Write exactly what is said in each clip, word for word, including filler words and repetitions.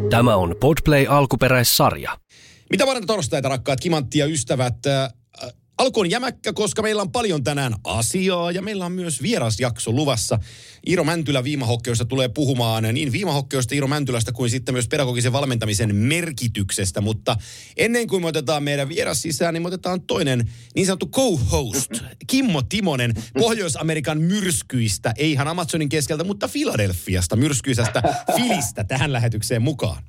Tämä on Podplay alkuperäissarja. Mitä varten torstaita, rakkaat Kimantti ja ystävät? Äh, alku on jämäkkä, koska meillä on paljon tänään asiaa ja meillä on myös vierasjakso luvassa. Iiro Mäntylä Viimahokkeosta tulee puhumaan niin Viimahokkeosta, Iiro Mäntylästä kuin sitten myös pedagogisen valmentamisen merkityksestä. Mutta ennen kuin me otetaan meidän vieras sisään, niin me otetaan toinen niin sanottu co-host, Kimmo Timonen Pohjois-Amerikan myrskyistä, ei ihan Amazonin keskeltä, mutta Filadelfiasta, myrskyisestä Filistä tähän lähetykseen mukaan.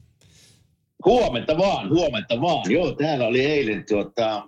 Huomenta vaan, huomenta vaan. Joo, täällä oli eilen tuota,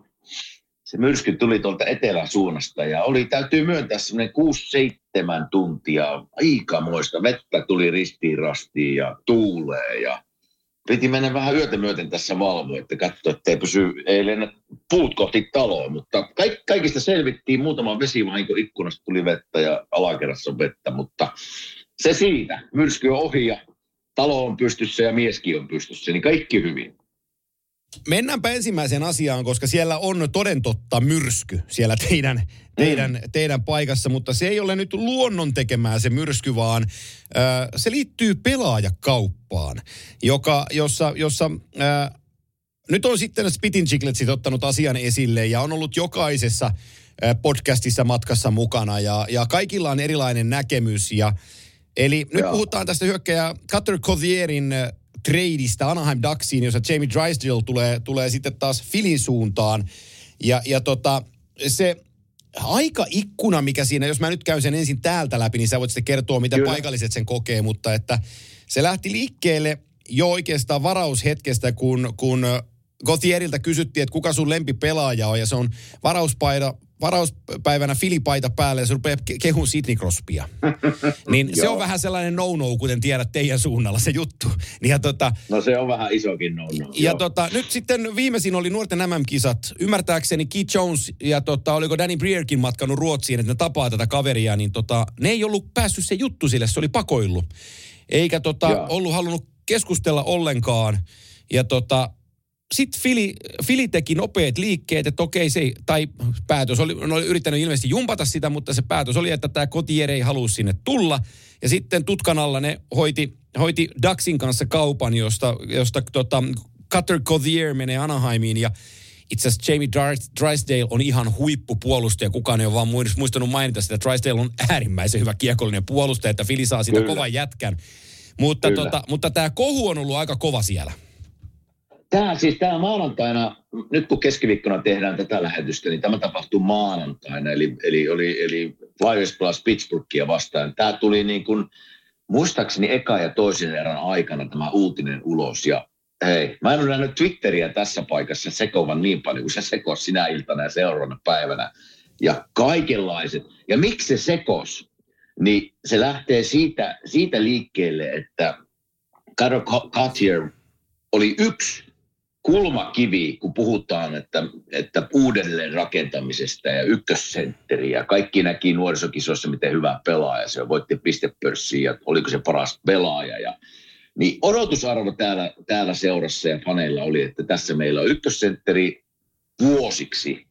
se myrsky tuli tuolta eteläsuunnasta ja oli, täytyy myöntää semmoinen kuusi seitsemän tuntia aikamoista. Vettä tuli ristiin rastiin ja tuulee ja piti mennä vähän yötä myöten tässä valvoa, että katsoa, ettei pysy, ei lennä puut kohti taloa, mutta kaik, kaikista selvittiin. Muutama vesivahinko ikkunasta tuli vettä ja alakerrassa on vettä, mutta se siitä. Myrsky on ohi ja talo on pystyssä ja mieskin on pystyssä, niin kaikki hyvin. Mennäänpä ensimmäiseen asiaan, koska siellä on toden totta myrsky siellä teidän, teidän, mm. teidän paikassa, mutta se ei ole nyt luonnon tekemää se myrsky, vaan äh, se liittyy pelaajakauppaan, joka, jossa, jossa äh, nyt on sitten Spittin Chicletsit ottanut asian esille ja on ollut jokaisessa äh, podcastissa matkassa mukana ja, ja kaikilla on erilainen näkemys ja eli nyt Joo. puhutaan tästä hyökkäjä Cutter Cothierin äh, tradeista Anaheim Ducksiin, jossa Jamie Drysdale tulee, tulee sitten taas Philin suuntaan. Ja, ja tota, se aikaikkuna, mikä siinä, jos mä nyt käyn sen ensin täältä läpi, niin sä voit sitten kertoa, mitä Kyllä. paikalliset sen kokee, mutta että se lähti liikkeelle jo oikeastaan varaushetkestä, kun, kun Cothierilta kysyttiin, että kuka sun lempipelaaja on, ja se on varauspaida, varauspäivänä Filipaita päälle ja se rupeaa kehun Sidney Crosbya. Niin se on vähän sellainen no-no, kuten tiedät teidän suunnalla se juttu. Ja tota, no se on vähän isokin no-no. Ja tota, nyt sitten viimeisin oli nuorten M M-kisat. Ymmärtääkseni Keith Jones ja tota, oliko Danny Brierkin matkannut Ruotsiin, että ne tapaa tätä kaveria, niin tota, ne ei ollut päässyt se juttu sille, se oli pakoillut. Eikä tota, ollut halunnut keskustella ollenkaan. Ja tota, sitten Fili, Fili teki nopeat liikkeet, että okei se, tai päätös oli, oli yrittänyt ilmeisesti jumpata sitä, mutta se päätös oli, että tämä Cotier ei halua sinne tulla. Ja sitten tutkan alla ne hoiti, hoiti Ducksin kanssa kaupan, josta, josta tota, Cutter Cotier menee Anaheimiin. Ja itse asiassa Jamie Drysdale on ihan huippupuolustaja. Kukaan ei ole vaan muistanut mainita sitä. Drysdale on äärimmäisen hyvä kiekollinen puolustaja, että Fili saa siitä Kyllä. kovan jätkän. Mutta, tota, mutta tämä kohu on ollut aika kova siellä. Tämä siis tämä maanantaina, nyt kun keskiviikkona tehdään tätä lähetystä, niin tämä tapahtui maanantaina, eli, eli, eli, eli Flyers pelasi Pittsburghia vastaan. Tämä tuli niin kuin, muistaakseni eka ja toisen erän aikana tämä uutinen ulos. Ja hei, mä en ole nähnyt Twitteriä tässä paikassa sekoavan niin paljon kuin se sekosi sinä iltana ja seuraavana päivänä. Ja kaikenlaiset. Ja miksi se sekosi? Niin se lähtee siitä, siitä liikkeelle, että Cutter Cotier oli yksi kulmakivi, kun puhutaan, että, että uudelleen rakentamisesta ja ykkössentteri ja kaikki näki nuorisokisoissa, miten hyvä pelaaja se on. Voitti pistepörssiin ja oliko se paras pelaaja. Ja, niin odotusarvo täällä, täällä seurassa ja paneilla oli, että tässä meillä on ykkössentteri vuosiksi.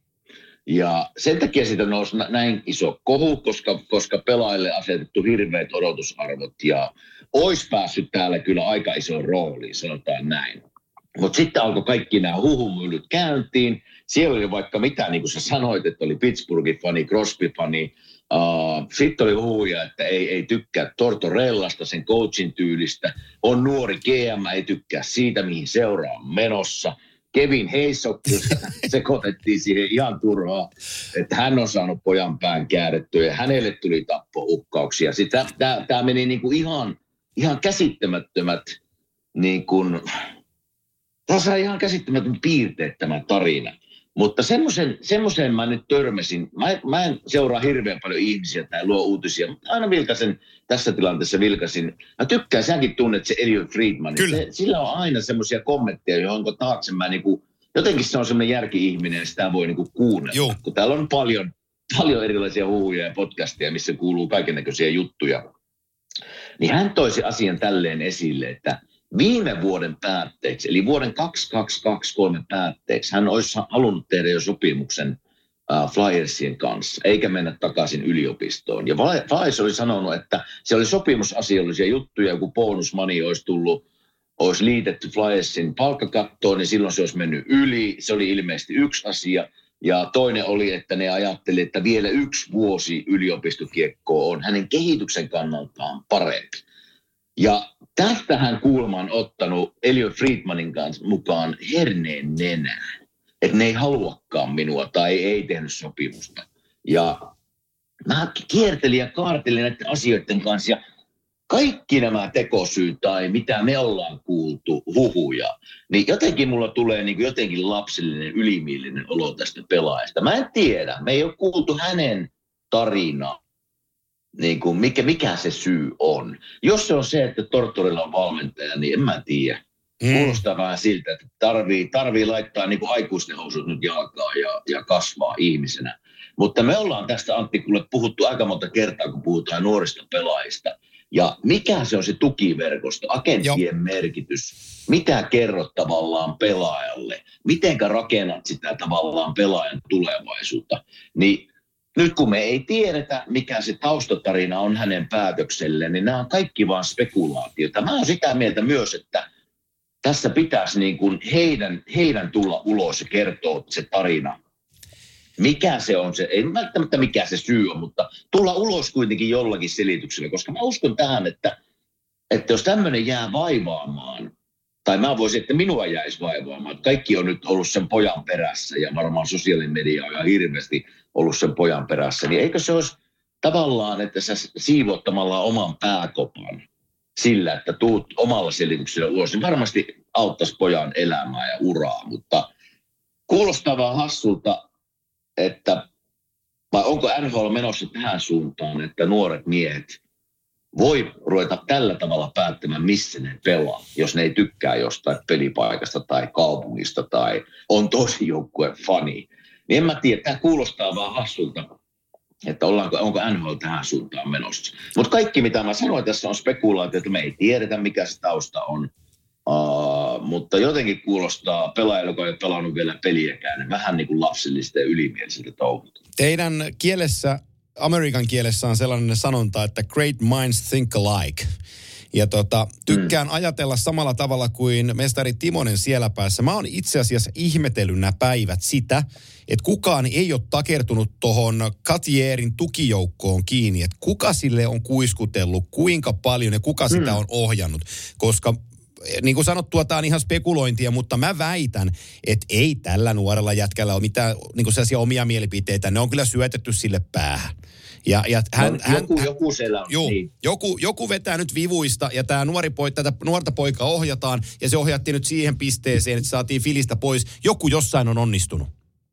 Ja sen takia siitä nousi näin iso kohu, koska, koska pelaajille asetettu hirveät odotusarvot ja olisi päässyt täällä kyllä aika iso rooliin, sanotaan näin. Mutta sitten alkoi kaikki nämä huhumyllyt käyntiin. Siellä oli vaikka mitä, niin kuin sä sanoit, että oli Pittsburghin fani, Crosby-fani. Uh, sitten oli huhuja, että ei, ei tykkää Tortorellasta, sen coachin tyylistä. On nuori G M, ei tykkää siitä, mihin seuraa on menossa. Kevin Hayes sekoitettiin siihen ihan turhaa, että hän on saanut pojan pään käännettyä ja hänelle tuli tappouhkauksia. Sitten tämä meni niinku ihan, ihan käsittämättömät, niin kuin, tässä on ihan käsittämätön piirteet tämä tarina. Mutta semmoisen, semmoisen mä nyt törmäsin. Mä, mä en seuraa hirveän paljon ihmisiä tai luo uutisia, mutta aina vilkasin, tässä tilanteessa vilkasin. Mä tykkään, säkin tunnet se Elliot Friedman. Se, sillä on aina semmoisia kommentteja, johon taakse mä niinku, jotenkin se on semmoinen järki-ihminen ja sitä voi niinku kuunnella. Joo. Kun täällä on paljon, paljon erilaisia huhuja ja podcasteja, missä kuuluu kaikennäköisiä juttuja. Niin hän toisi asian tälleen esille, että viime vuoden päätteeksi, eli vuoden kaksituhattakaksikymmentäkolme päätteeksi, hän olisi halunnut tehdä jo sopimuksen uh, Flyersien kanssa, eikä mennä takaisin yliopistoon. Ja Flyers oli sanonut, että se oli sopimusasiallisia juttuja, joku bonus money olisi tullut, olisi liitetty Flyersin palkkakattoon, niin silloin se olisi mennyt yli. Se oli ilmeisesti yksi asia. Ja toinen oli, että ne ajatteli, että vielä yksi vuosi yliopistokiekkoa on hänen kehityksen kannaltaan parempi. Ja tästähän kuulemma on ottanut Elliot Friedmanin kanssa mukaan herneen nenään. Että ne ei haluakaan minua tai ei tehnyt sopimusta. Ja mä kiertelin ja kaartelin näiden asioiden kanssa ja kaikki nämä tekosyyt tai mitä me ollaan kuultu, huhuja, niin jotenkin mulla tulee niin kuin jotenkin lapsellinen, ylimielinen olo tästä pelaajasta. Mä en tiedä, me ei ole kuultu hänen tarinaa, niin kuin mikä, mikä se syy on. Jos se on se, että Tortorella on valmentaja, niin en mä tiedä. Mm. Kuulostaa vähän siltä, että tarvii, tarvii laittaa niin kuin aikuisten housut nyt jalkaan ja, ja kasvaa ihmisenä. Mutta me ollaan tästä, Antti, kuule puhuttu aika monta kertaa, kun puhutaan nuorista pelaajista. Ja mikä se on se tukiverkosto, agenttien Joo. merkitys, mitä kerrot tavallaan pelaajalle, mitenkä rakennat sitä tavallaan pelaajan tulevaisuutta. Niin nyt kun me ei tiedetä, mikä se taustatarina on hänen päätökselleen, niin nämä on kaikki vaan spekulaatiota. Mä oon sitä mieltä myös, että tässä pitäisi niin kuin heidän, heidän tulla ulos ja kertoa se tarina. Mikä se on se, ei välttämättä mikä se syy on, mutta tulla ulos kuitenkin jollakin selityksellä, koska mä uskon tähän, että, että jos tämmöinen jää vaivaamaan, tai mä voisin, että minua jäisi vaivaamaan, että kaikki on nyt ollut sen pojan perässä ja varmaan sosiaalinen media on ihan hirveästi ollut sen pojan perässä, niin eikö se olisi tavallaan, että sä siivottamalla oman pääkopan sillä, että tuut omalla selityksellä ulos, niin varmasti auttaisi pojan elämää ja uraa, mutta kuulostaa vaan hassulta, että vai onko N H L menossa tähän suuntaan, että nuoret miehet voi ruveta tällä tavalla päättämään, missä ne pelaa, jos ne ei tykkää jostain pelipaikasta tai kaupungista tai on tosi joukkueen fani. Niin en mä tiedä, tämä kuulostaa vaan hassulta, että ollaanko, onko N H L tähän suuntaan menossa. Mutta kaikki mitä mä sanoin tässä on spekulaatio, että me ei tiedetä mikä se tausta on. Uh, mutta jotenkin kuulostaa pelaajille, joka ei ole pelannut vielä peliäkään, niin vähän niin kuin lapsellista ja ylimielisiltä touhulta. Teidän kielessä, Amerikan kielessä on sellainen sanonta, että great minds think alike. Ja tota, tykkään mm. ajatella samalla tavalla kuin mestari Timonen siellä päässä. Mä oon itse asiassa ihmetellyt nämä päivät sitä, että kukaan ei ole takertunut tuohon Katierin tukijoukkoon kiinni. Että kuka sille on kuiskutellut, kuinka paljon ja kuka mm. sitä on ohjannut. Koska niin kuin sanottua, tämä on ihan spekulointia, mutta mä väitän, että ei tällä nuorella jätkällä ole mitään niin kuin sellaisia omia mielipiteitä. Ne on kyllä syötetty sille päähän. Ja, ja hän, no, hän, joku, hän, joku siellä on. Juu, niin. joku, joku vetää nyt vivuista ja tämä nuori poi, tätä nuorta poikaa ohjataan ja se ohjattiin nyt siihen pisteeseen, että saatiin Filistä pois. Joku jossain on onnistunut.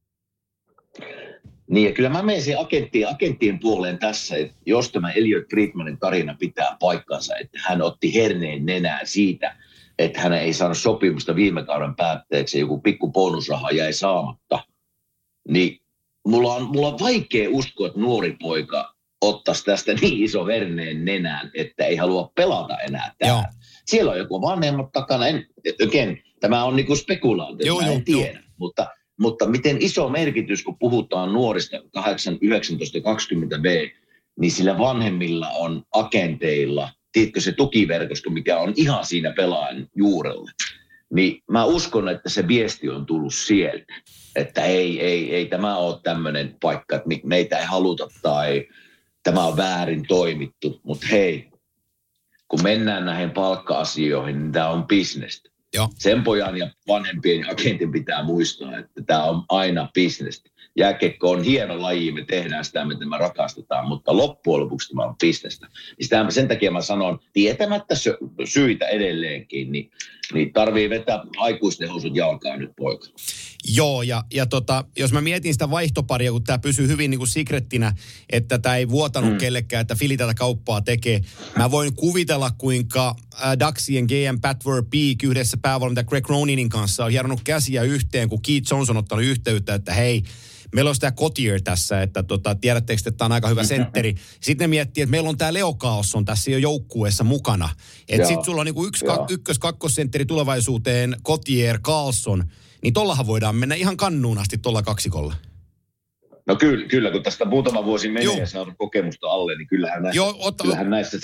Niin ja kyllä mä menen siihen agenttien, agenttien puoleen tässä, että jos tämä Elliot Friedmanin tarina pitää paikkansa, että hän otti herneen nenään siitä, että hän ei saanut sopimusta viime kauden päätteeksi ja joku pikku bonusraha jäi saamatta, niin mulla on, mulla on vaikea uskoa, että nuori poika ottaisi tästä niin iso herneen nenään, että ei halua pelata enää täällä. Joo. Siellä on joku vanhemmat takana, en, again, tämä on niinku spekulaatio, mä en joo, tiedä, jo. mutta... Mutta miten iso merkitys, kun puhutaan nuorista kahdeksan, yhdeksäntoista, kaksikymmentä vuotiaista, niin sillä vanhemmilla on agenteilla, tiedätkö se tukiverkosto, mikä on ihan siinä pelaajan juurella. Niin mä uskon, että se viesti on tullut sieltä, että ei, ei, ei tämä ole tämmöinen paikka, että meitä ei haluta tai tämä on väärin toimittu. Mutta hei, kun mennään näihin palkka-asioihin, niin tämä on bisnestä. Joo. Sen pojan ja vanhempien agentin pitää muistaa, että tämä on aina bisnestä. Jääkiekko on hieno laji, me tehdään sitä, mitä me rakastetaan, mutta loppujen lopuksi tämä on bisnestä. Sitä, sen takia mä sanon, tietämättä syitä edelleenkin, niin, niin tarvii vetää aikuisten housut jalkaan nyt poika. Joo, ja, ja tota, jos mä mietin sitä vaihtoparia, kun tämä pysyy hyvin niin kuin secrettinä, että tämä ei vuotanut mm. kellekään, että Fili tätä kauppaa tekee. Mä voin kuvitella, kuinka äh, Ducksien G M Pat Verbeek yhdessä päävalmentaja Greg Roninin kanssa on hieronnut käsiä yhteen, kun Keith Jones on ottanut yhteyttä, että hei, meillä on sitä Cotier tässä, että tota, tiedättekö, että tämä on aika hyvä sentteri. Sitten ne miettii, että meillä on tämä Leo Kaos on tässä jo joukkueessa mukana. Että sitten sulla on niinku yksi, kak, ykkös-kakkosentteri tulevaisuuteen, Cotier, Carlson. Niin tollahan voidaan mennä ihan kannuun asti tolla kaksikolla. No kyllä, kyllä kun tästä muutama vuosi menee Joo. ja saanut kokemusta alle, niin kyllähän näissä, Joo, otta, kyllähän näissä se,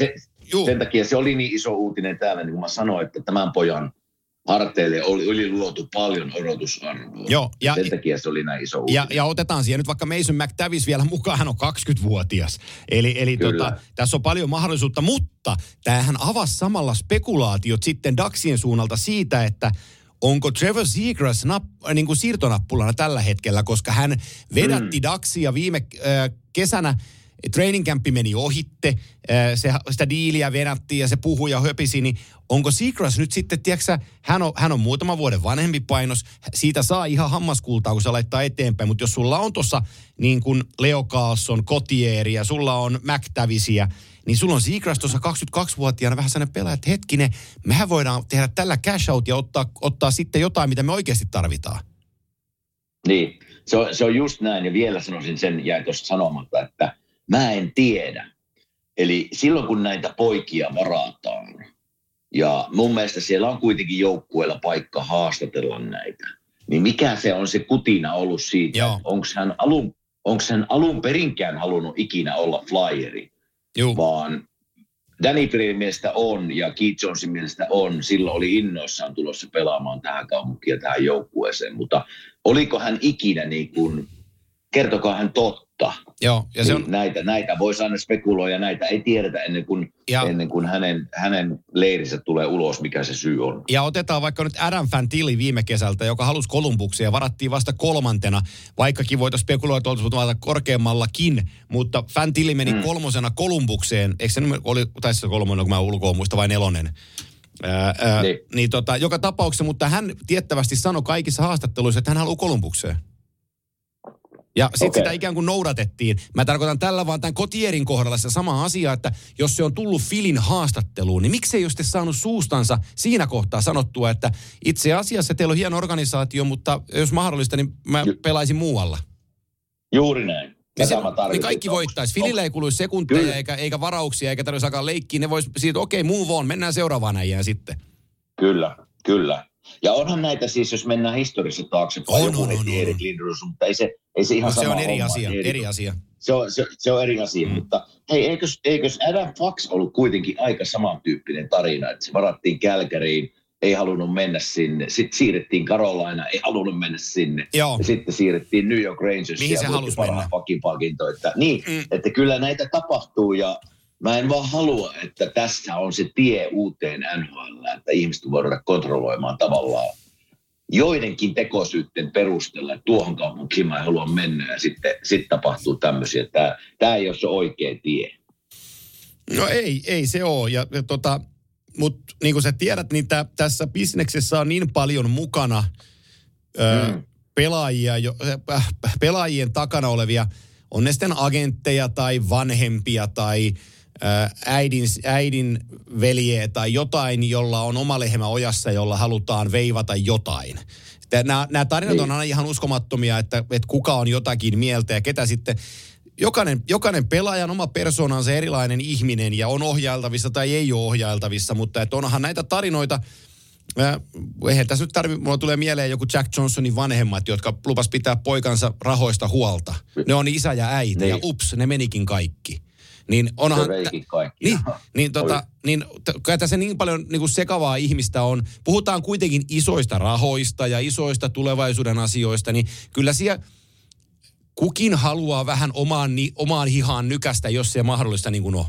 Juh. Sen takia se oli niin iso uutinen täällä, niin kuin mä sanoin, että tämän pojan harteille oli, oli luotu paljon odotusarvoa. Joo, ja, sen takia se oli näin iso uutinen. Ja, ja otetaan siihen nyt vaikka Mason McTavish vielä mukaan, hän on kaksikymmentävuotias. Eli, eli tota, tässä on paljon mahdollisuutta, mutta tämähän avasi samalla spekulaatiot sitten Ducksien suunnalta siitä, että onko Trevor Zegras napp- niin kuin siirtonappulana tällä hetkellä, koska hän vedätti mm. Ducksia viime äh, kesänä. Training campi meni ohitte, se, sitä diiliä venättiin ja se puhui ja höpisi, niin onko Seacrest nyt sitten, tiedätkö hän on, hän on muutaman vuoden vanhempi painos, siitä saa ihan hammaskultaa, kun se laittaa eteenpäin, mutta jos sulla on tuossa niin kuin Leo Carlson, Cotieri ja sulla on McTavishia, niin sulla on Seacrest tuossa kaksikymmentäkaksivuotiaana vähän sellainen pelaaja, että hetkinen, mehän voidaan tehdä tällä cash out ja ottaa, ottaa sitten jotain, mitä me oikeasti tarvitaan. Niin, se on, se on just näin ja vielä sanoisin sen, jäi tuosta sanomatta, että mä en tiedä. Eli silloin kun näitä poikia varataan, ja mun mielestä siellä on kuitenkin joukkueella paikka haastatella näitä, niin mikä se on se kutina ollut siitä, onko hän, alun, hän alun perinkään halunnut ikinä olla flyeri, Juh. vaan Danny Greenin mielestä on ja Keith Jonesin mielestä on, silloin oli innoissaan tulossa pelaamaan tähän kaupunkiin ja tähän joukkueeseen, mutta oliko hän ikinä niin kuin, kertokaa hän totta. Joo, ja se on... näitä, näitä voisi aina spekuloida, näitä ei tiedetä ennen kuin, ja... ennen kuin hänen, hänen leirinsä tulee ulos, mikä se syy on. Ja otetaan vaikka nyt Adam Fantilli viime kesältä, joka halusi Columbuksia ja varattiin vasta kolmantena, vaikkakin voitaisiin spekuloida, että oltaisiin korkeammallakin, mutta Fantilli meni mm. kolmosena Columbukseen, eikö se oli, taisi se kolmonen, kun mä ulkoa muista, vai nelonen? Ää, ää, niin. Niin tota, joka tapauksessa, mutta hän tiettävästi sanoi kaikissa haastatteluissa, että hän haluaa Columbukseen. Ja sitten okay. sitä ikään kuin noudatettiin. Mä tarkoitan tällä vaan tämän Cotierin kohdalla se sama asia, että jos se on tullut Philin haastatteluun, niin miksei jos te saanut suustansa siinä kohtaa sanottua, että itse asiassa teillä on hieno organisaatio, mutta jos mahdollista, niin mä pelaisin muualla. Juuri näin. Niin, se, niin kaikki voittaisi. Philille ei kuluisi sekunteja eikä, eikä varauksia, eikä tarvitsisi alkaa leikkiä. Ne vois siitä, okei, okay, move on, mennään seuraavaan äijään sitten. Kyllä, kyllä. Ja onhan näitä siis, jos mennään historiassa taaksepäin, on, joku on, on, Erik Lindros, mutta ei se, ei se ihan no, sama se on eri homma. asia, eri, eri asia. Se on, se, se on eri asia, mm. mutta hei, eikös, eikös Adam Fox ollut kuitenkin aika samantyyppinen tarina, että se varattiin Calgaryin, ei halunnut mennä sinne, sitten siirrettiin Carolina, ei halunnut mennä sinne, Joo. ja sitten siirrettiin New York Rangers. Mihin se halusi mennä? Palkinto, että, niin, mm. että kyllä näitä tapahtuu ja mä en vaan halua, että tässä on se tie uuteen N H L, että ihmiset voidaan kontrolloimaan tavallaan joidenkin tekosyytten perusteella, että tuohon kaupunkiin mä en halua mennä ja sitten sit tapahtuu tämmöisiä. Tämä, tämä ei ole se oikea tie. No ei, ei se ole. Ja, ja tota, mutta niin kuin sä tiedät, niin tä, tässä bisneksessä on niin paljon mukana ö, mm. pelaajia, jo, äh, pelaajien takana olevia, on ne sitten agentteja tai vanhempia tai äidin, äidin veljeä tai jotain, jolla on oma lehmä ojassa, jolla halutaan veivata jotain. Nämä, nämä tarinat on aina ihan uskomattomia, että, että kuka on jotakin mieltä ja ketä sitten. Jokainen, jokainen pelaajan oma persoona on se erilainen ihminen ja on ohjailtavissa tai ei ole ohjailtavissa, mutta että onhan näitä tarinoita. Äh, eihän tässä nyt tarvitse, mulla tulee mieleen joku Jack Johnsonin vanhemmat, jotka lupas pitää poikansa rahoista huolta. Ne on isä ja äiti niin. Ja ups, ne menikin kaikki. Niin onhan, kaikki. Niin, niin, tota, niin kyllä tässä niin paljon niin kuin sekavaa ihmistä on. Puhutaan kuitenkin isoista rahoista ja isoista tulevaisuuden asioista, niin kyllä siellä kukin haluaa vähän omaan, ni, omaan hihaan nykästä, jos se mahdollista niin kuin on.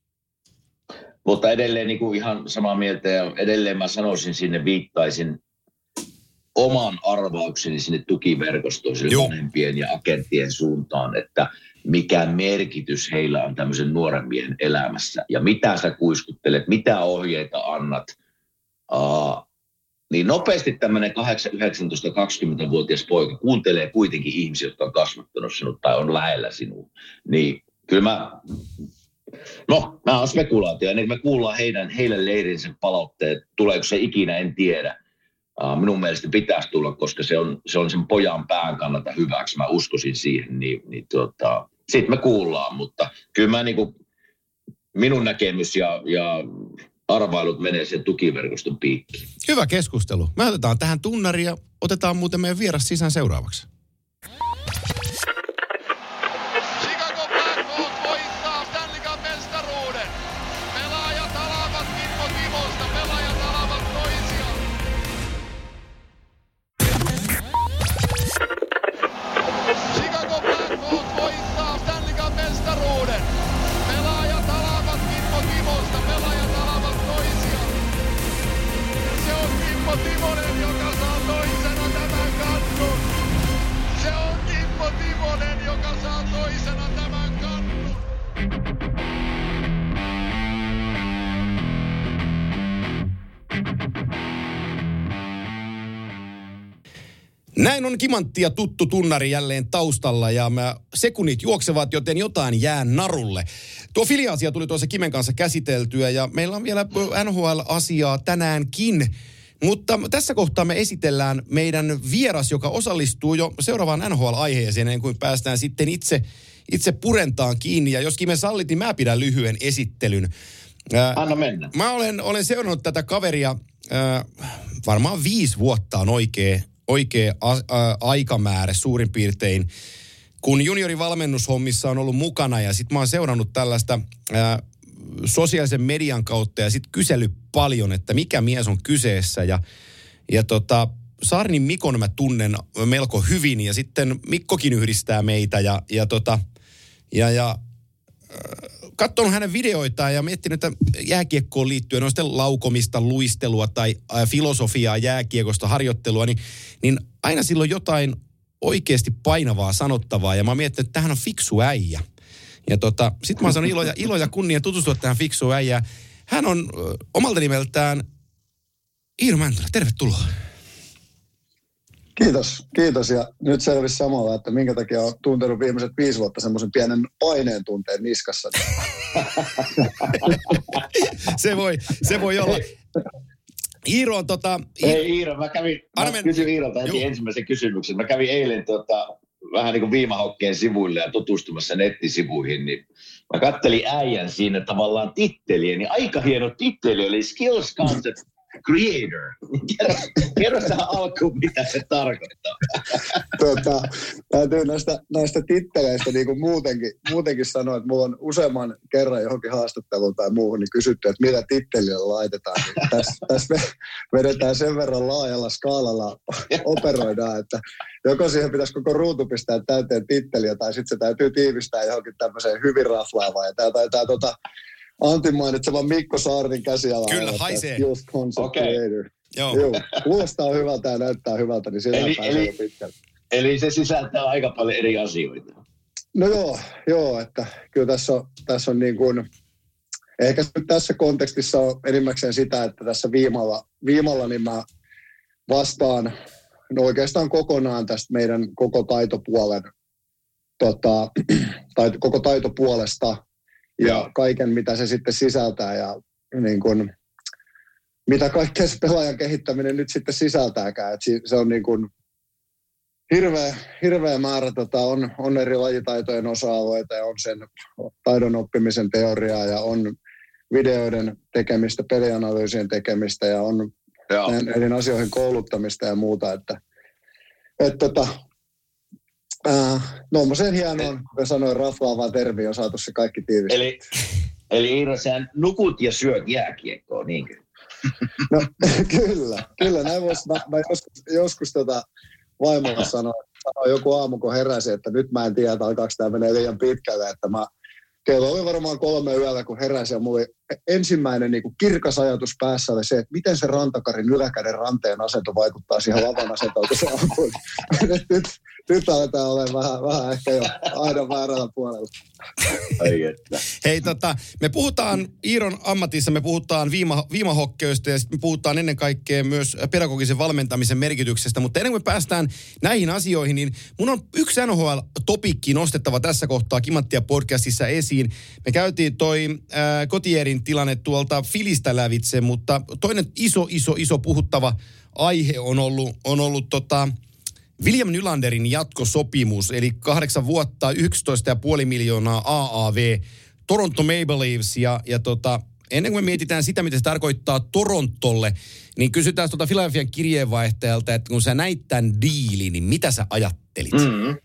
Mutta edelleen niin kuin ihan samaa mieltä ja edelleen mä sanoisin sinne, viittaisin oman arvaukseni sinne tukiverkostoon, sille vanhempien ja agenttien suuntaan, että mikä merkitys heillä on tämmöisen nuoren miehen elämässä ja mitä sä kuiskuttelet, mitä ohjeita annat. Uh, niin nopeasti tämmöinen kahdeksan, yhdeksäntoista, kaksikymmentävuotias poika kuuntelee kuitenkin ihmisiä, jotka on kasvattanut sinut tai on lähellä sinua. Niin kyllä mä, no mä oon spekulaatio ja niin me kuullaan heidän, heidän leirinsä palautteet, tuleeko se ikinä, en tiedä. Uh, minun mielestä pitäisi tulla, koska se on, se on sen pojan pään kannalta hyväksi. Mä uskoisin siihen, niin, niin tuota, sitten me kuullaan, mutta kyllä mä niin kuin, minun näkemys ja, ja arvailut menee sen tukiverkoston piikkiin. Hyvä keskustelu. Me otetaan tähän tunnari ja otetaan muuten meidän vieras sisään seuraavaksi. Chicago Blackhawks voittaa Stanley Cup -mestaruuden. Pelaajat Näin on kimantti ja tuttu tunnari jälleen taustalla ja mä, sekunnit juoksevat, joten jotain jää narulle. Tuo Fili-asia tuli tuossa Kimen kanssa käsiteltyä ja meillä on vielä N H L-asiaa tänäänkin. Mutta tässä kohtaa me esitellään meidän vieras, joka osallistuu jo seuraavaan N H L-aiheeseen, ennen kuin päästään sitten itse, itse purentaan kiinni. Ja jos Kimen sallit, niin mä pidän lyhyen esittelyn. Anna mennä. Mä olen, olen seurannut tätä kaveria äh, varmaan viisi vuotta on oikea, oikea a, a, aikamäärä suurin piirtein, kun juniorivalmennushommissa on ollut mukana ja sit mä oon seurannut tällaista äh, sosiaalisen median kautta ja sit kysellyt paljon, että mikä mies on kyseessä ja, ja tota, Saarnin Mikon mä tunnen melko hyvin ja sitten Mikkokin yhdistää meitä ja, ja tota, ja, ja katsonut hänen videoitaan ja miettinyt, että jääkiekkoon liittyen on sitten laukomista, luistelua tai filosofiaa jääkiekosta, harjoittelua, niin, niin aina silloin jotain oikeasti painavaa sanottavaa. Ja mä miettinyt, että tämähän on fiksu äijä. Ja tota, sit mä oon saanut ilo ja, ilo ja kunnia tutustua tähän fiksu äijään. Hän on ö, omalta nimeltään Iiro Mäntylä. Tervetuloa. Kiitos, kiitos. Ja nyt selvisi samalla, että minkä takia olen tuntenut viimeiset viisi vuotta semmoisen pienen paineen tunteen niskassa. se, voi, se voi olla. Iiro on tota... Iiro... Ei Iiro, mä kävin, mä men... kysyn Iirolta heti ensimmäisen kysymyksen. Mä kävin eilen tota, vähän niin kuin Viimahokkeen sivuille ja tutustumassa nettisivuihin, niin mä kattelin äijän siinä tavallaan titteliä, niin aika hieno titteli oli Skills Concept Creator. Kerro, kerro tähän alkuun, mitä se tarkoittaa. Tota, täytyy näistä, näistä titteleistä niin kuin muutenkin, muutenkin sanoa, että mulla on useamman kerran johonkin haastatteluun tai muuhun niin kysytty, että mitä tittelillä laitetaan. Niin tässä, tässä vedetään sen verran laajalla skaalalla, operoidaan, että joko siihen pitäisi koko ruutu pistää täyteen titteliä tai sitten se täytyy tiivistää johonkin tämmöiseen hyvin raflaavaan. Ja tää taitaa tota... Antin mainitsevan Mikko Saarnin käsialaa. Kyllä, haisee. Skills Concept okay. Creator. Joo. Joo. Kuulostaa hyvältä ja näyttää hyvältä, niin sillä eli, pääsee eli, pitkälle. Eli se sisältää aika paljon eri asioita. No joo, joo että kyllä tässä on, tässä on niin kuin, ehkä tässä kontekstissa on enimmäkseen sitä, että tässä viimalla, viimalla niin mä vastaan no oikeastaan kokonaan tästä meidän koko taitopuolen, tota, tai koko taitopuolesta, ja kaiken, mitä se sitten sisältää ja niin kuin, mitä kaikkea se pelaajan kehittäminen nyt sitten sisältääkään. Että se on niin kuin hirveä, hirveä määrä, tota, on, on eri lajitaitojen osa-alueita ja on sen taidon oppimisen teoriaa ja on videoiden tekemistä, pelianalyysien tekemistä ja on eri asioihin kouluttamista ja muuta. Että, et, tota, Äh, no sen hienoon, kun sanoin, raflaavaa termiä on saatu se kaikki tiivistä. Eli, eli Iiro, sä nukut ja syöt jääkiekkoa, niinkö? No kyllä, kyllä. Näin vois, mä, mä joskus, joskus tota vaimolle sanoin, sanoin joku aamu, kun heräsin, että nyt mä en tiedä, että alkaako tämä menee liian pitkälle, että mä kello oli varmaan kolme yöllä, kun heräsin ja mulla oli ensimmäinen niin kuin kirkas ajatus päässä oli se, että miten se rantakarin yläkäden ranteen asento vaikuttaa siihen lavan asentoon, kun se ampuu. nyt, nyt, nyt aletaan olemaan vähän, vähän ehkä jo aina väärällä puolella. Hei, tota, me puhutaan Iiron ammatissa, me puhutaan viima, viimahokkeista ja sitten me puhutaan ennen kaikkea myös pedagogisen valmentamisen merkityksestä, mutta ennen kuin me päästään näihin asioihin, niin mun on yksi N H L-topikki nostettava tässä kohtaa Kimanttia podcastissa esiin. Me käytiin toi äh, Kotierin tilanne tuolta Filistä lävitse, mutta toinen iso, iso, iso puhuttava aihe on ollut, on ollut tota, William Nylanderin jatkosopimus, eli kahdeksan vuotta, yksitoista pilkku viisi miljoonaa A A V, Toronto Maple Leafs, ja, ja tota, ennen kuin me mietitään sitä, mitä se tarkoittaa Torontolle, niin kysytään tuota Philadelphian kirjeenvaihtajalta, että kun sä näit tämän diilin, niin mitä sä ajattelit? Mm-hmm.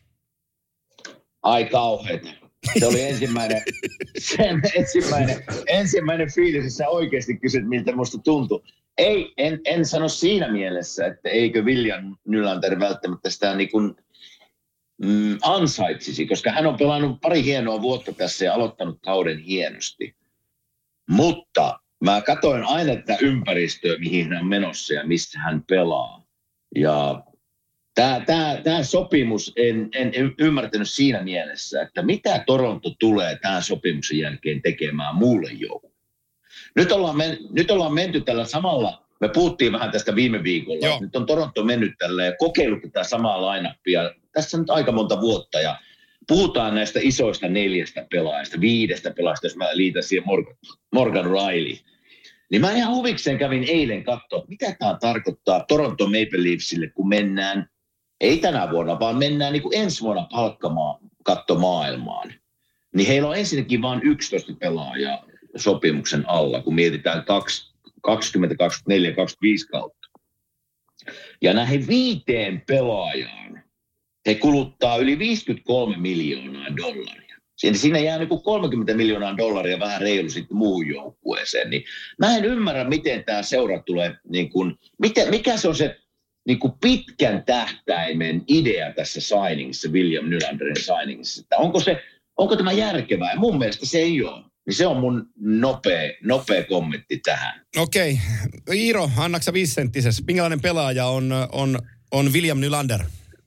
Ai kauheeta. Se oli ensimmäinen, sen ensimmäinen, ensimmäinen fiilis, että sä oikeasti kysyt, miltä musta tuntui. Ei, en, en sano siinä mielessä, että eikö William Nylander välttämättä sitä niin kuin, mm, ansaitsisi, koska hän on pelannut pari hienoa vuotta tässä ja aloittanut kauden hienosti. Mutta mä katsoin aina tätä ympäristöä, mihin hän on menossa ja missä hän pelaa. Ja tämä, tämä, tämä sopimus en, en ymmärtänyt siinä mielessä, että mitä Toronto tulee tämän sopimuksen jälkeen tekemään muulle joukkueelle. Nyt ollaan, men, nyt ollaan menty tällä samalla me puhuttiin vähän tästä viime viikolla. Joo. Nyt on Toronto mennyt tälleen ja kokeillut tätä samaa line-upia. Tässä on nyt aika monta vuotta ja puhutaan näistä isoista neljästä pelaajasta, viidestä pelaajasta, jos mä liitän siihen Morgan, Morgan Riley. Niin mä ihan huvikseen kävin eilen katsoa, mitä tämä tarkoittaa Toronto Maple Leafsille, kun mennään, ei tänä vuonna, vaan mennään niin kuin ensi vuonna palkkamaan kattomaailmaan. Niin heillä on ensinnäkin vain yksitoista pelaajaa sopimuksen alla, kun mietitään kaksikymmentä, kaksikymmentäneljä, kaksikymmentäviisi kautta. Ja näihin viiteen pelaajaan he kuluttaa yli viisikymmentäkolme miljoonaa dollaria. Siinä jää niin kuin kolmekymmentä miljoonaa dollaria vähän reilu sitten muuhun joukkueeseen. Niin mä en ymmärrä, miten tämä seura tulee, niin kuin, miten, mikä se on se niin kuin pitkän tähtäimen idea tässä signingissa, William Nylanderin signingissa. Että onko, se, onko tämä järkevää? Ja mun mielestä se ei ole. Niin se on mun nopea, nopea kommentti tähän. Okei. Iiro, annaksa viisisenttises. Minkälainen pelaaja on, on, on William Nylander?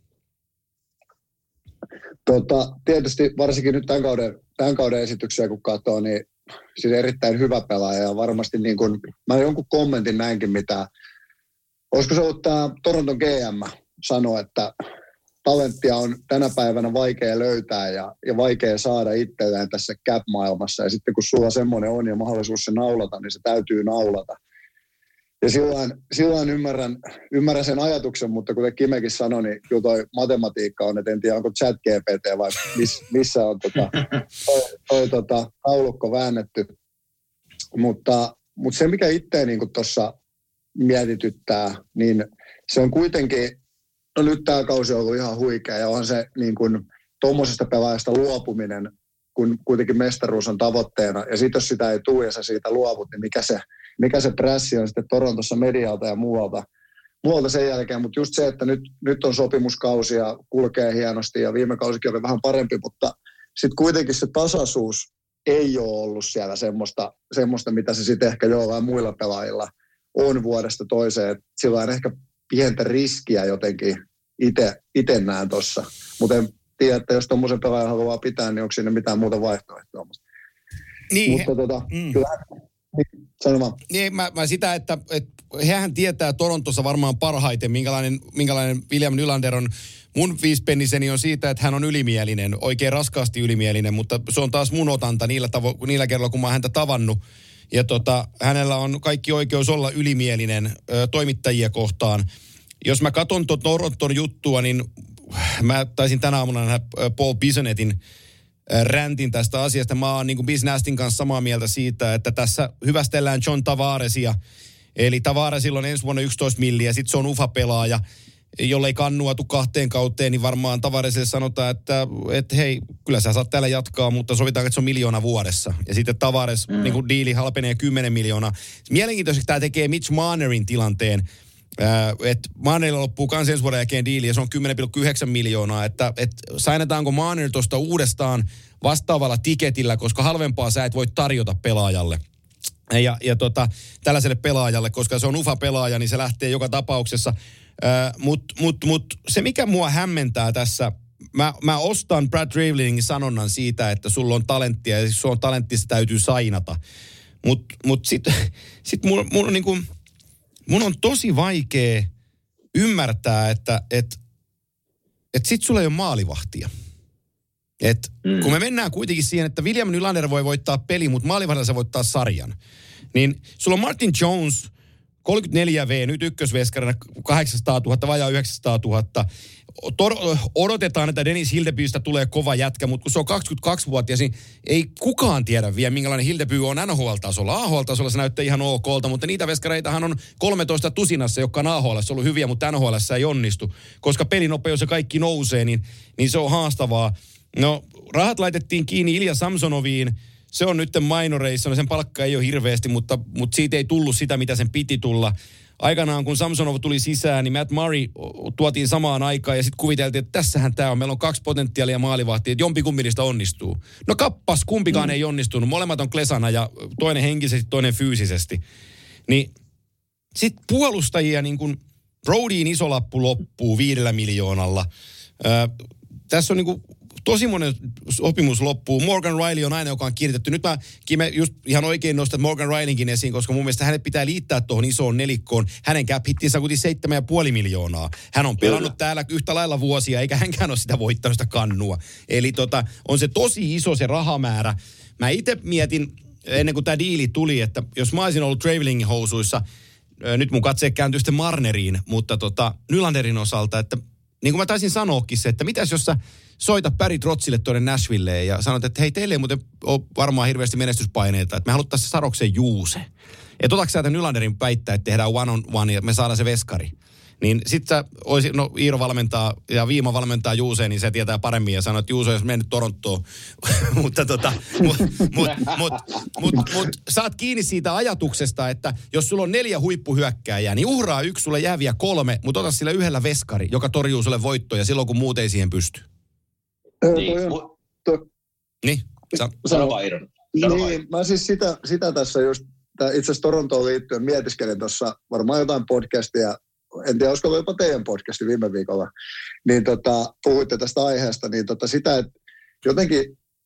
Tota, tietysti varsinkin nyt tämän kauden, tämän kauden esityksiä kun katsoo, niin siis erittäin hyvä pelaaja. Ja varmasti niin kuin, mä jonkun kommentin näinkin, mitä, olisiko se ollut tämä Toronton G M sanoa, että talenttia on tänä päivänä vaikea löytää ja, ja vaikea saada itselleen tässä cap-maailmassa. Ja sitten kun sulla semmoinen on ja mahdollisuus se naulata, niin se täytyy naulata. Ja silloin, silloin ymmärrän, ymmärrän sen ajatuksen, mutta kuten Kimekin sanoi, niin kyllä toi matematiikka on, että en tiedä onko chat G P T vai miss, missä on tota, toi, toi tota, taulukko väännetty. Mutta, mutta se, mikä itseä niin tuossa mietityttää, niin se on kuitenkin, no nyt tämä kausi on ollut ihan huikea ja on se niin kuin tuommoisesta pelaajasta luopuminen, kun kuitenkin mestaruus on tavoitteena. Ja sitten jos sitä ei tule ja sä siitä luovut, niin mikä se, mikä se prässi on sitten Torontossa medialta ja muualta, muualta sen jälkeen. Mutta just se, että nyt, nyt on sopimuskausi ja kulkee hienosti ja viime kausikin oli vähän parempi, mutta sitten kuitenkin se tasaisuus ei ole ollut siellä semmoista, semmoista mitä se sitten ehkä jollain muilla pelaajilla on vuodesta toiseen. Sillä on ehkä pientä riskiä jotenkin itse näen tuossa. Mutta en tiedä, että jos tuommoisen pelaajan haluaa pitää, niin onko siinä mitään muuta vaihtoehtoa. Niin, mutta he, tota, mm. kyllä, niin, sanomaan. Niin, mä, mä sitä, että, että hehän tietää Torontossa varmaan parhaiten, minkälainen, minkälainen William Nylander on. Mun viispenniseni on siitä, että hän on ylimielinen, oikein raskaasti ylimielinen, mutta se on taas mun otanta niillä, tavo- niillä kerralla, kun mä oon häntä tavannut. Ja tota, hänellä on kaikki oikeus olla ylimielinen ö, toimittajia kohtaan. Jos mä katson tuon Toronton juttua, niin mä taisin tänä aamuna nähdä Paul Bisonetin räntin tästä asiasta. Mä oon niin kuin Biz Nastin kanssa samaa mieltä siitä, että tässä hyvästellään John Tavaresia. Eli Tavaresilla on ensi vuonna yksitoista milliä, sitten se on ufa-pelaaja. Jollei kannua tu kahteen kauteen, niin varmaan Tavaresille sanotaan, että, että hei, kyllä sä saat täällä jatkaa, mutta sovitaan, että se on miljoona vuodessa. Ja sitten Tavares, mm. niin kuin diili halpenee kymmenen miljoonaa. Mielenkiintoisesti tämä tekee Mitch Marnerin tilanteen, äh, että Marnerilla loppuu kans ensi vuoden jälkeen diili, ja se on kymmenen pilkku yhdeksän miljoonaa. Että et, sainetaanko Marner tuosta uudestaan vastaavalla tiketillä, koska halvempaa sä et voi tarjota pelaajalle. Ja, ja tota, tällaiselle pelaajalle, koska se on ufa-pelaaja, niin se lähtee joka tapauksessa. Uh, Mutta mut, mut, se, mikä mua hämmentää tässä, mä, mä ostan Brad Ravlingin sanonnan siitä, että sulla on talenttia ja jos sulla on talenttia, se täytyy sainata. Mutta mut sitten sit mun, mun, on niinku, mun on tosi vaikea ymmärtää, että et, et sit sulla ei ole maalivahtia. Et, mm. Kun me mennään kuitenkin siihen, että William Nylander voi voittaa peli, mutta maalivahdilla se voittaa sarjan. Niin sulla on Martin Jones, kolmekymmentäneljä vuotta, nyt ykkösveskarina kahdeksansataatuhatta, vajaa yhdeksänsataatuhatta. Tor- odotetaan, että Dennis Hildebystä tulee kova jätkä, mutta kun se on kaksikymmentäkaksivuotias, niin ei kukaan tiedä vielä, minkälainen Hildeby on N H L-tasolla. A H L-tasolla se näyttää ihan okolta, mutta niitä veskareitahan on kolmetoista tusinassa, jotka on A H L:ssä ollut hyviä, mutta N H L:ssä ei onnistu. Koska pelinopeus ja kaikki nousee, niin, niin se on haastavaa. No, rahat laitettiin kiinni Ilja Samsonoviin. Se on nyt minoreissa, no sen palkka ei ole hirveästi, mutta, mutta siitä ei tullut sitä, mitä sen piti tulla. Aikanaan, kun Samsonov tuli sisään, niin Matt Murray tuotiin samaan aikaan ja sitten kuviteltiin, että tässähän tämä on. Meillä on kaksi potentiaalia maalivahtia, että jompikumpi niistä onnistuu. No kappas, kumpikaan mm. ei onnistunut. Molemmat on klesana ja toinen henkisesti, toinen fyysisesti. Niin sitten puolustajia, niin kuin Brodyin iso lappu loppuu viidellä miljoonalla. Ö, tässä on niin kuin tosi monen sopimus loppuu. Morgan Rielly on aina, joka on kiinnitetty. Nyt mä Kime, just ihan oikein nostat Morgan Rielynkin esiin, koska mun mielestä hänet pitää liittää tuohon isoon nelikkoon. Hänen cap-hittinsä on kuitenkin seitsemän ja puoli miljoonaa. Hän on pelannut Kyllä. täällä yhtä lailla vuosia, eikä hänkään ole sitä voittanut sitä kannua. Eli tota, on se tosi iso se rahamäärä. Mä itse mietin, ennen kuin tämä diili tuli, että jos mä olisin ollut travelingin housuissa, nyt mun katse kääntyy sitten Marneriin, mutta tota, Nylanderin osalta, että niin kuin mä taisin sanoakin se, että mitäs jos sä soita Barry Trotzille tuonne Nashvilleen ja sanot, että hei, teille ei muuten ole varmaan hirveästi menestyspaineita, että me haluttaisiin Saroksen Juuse. Et otatko sä tämän Nylanderin väittää, että tehdään one on one ja me saadaan se veskari. Niin sit sä oisi, no Iiro valmentaa ja Viima valmentaa Juuseen, niin se tietää paremmin ja sanoo, että Juuse olisi mennyt Torontoon. mutta tota, mut, mut, mut, mut, mut sä oot kiinni siitä ajatuksesta, että jos sulla on neljä huippuhyökkääjää, niin uhraa yksi, sulle jääviä kolme, mutta ota sillä yhdellä veskari, joka torjuu sulle voittoja silloin, kun muut ei siihen pysty. Niin, to, niin. Sano vaan, Iiro. Niin, mä siis sitä, sitä tässä just, itse asiassa Torontoon liittyen mietiskelin tuossa varmaan jotain podcastia, en tiedä, olisiko jopa teidän podcasti viime viikolla, niin tota, puhuitte tästä aiheesta, niin tota sitä, että jotenkin,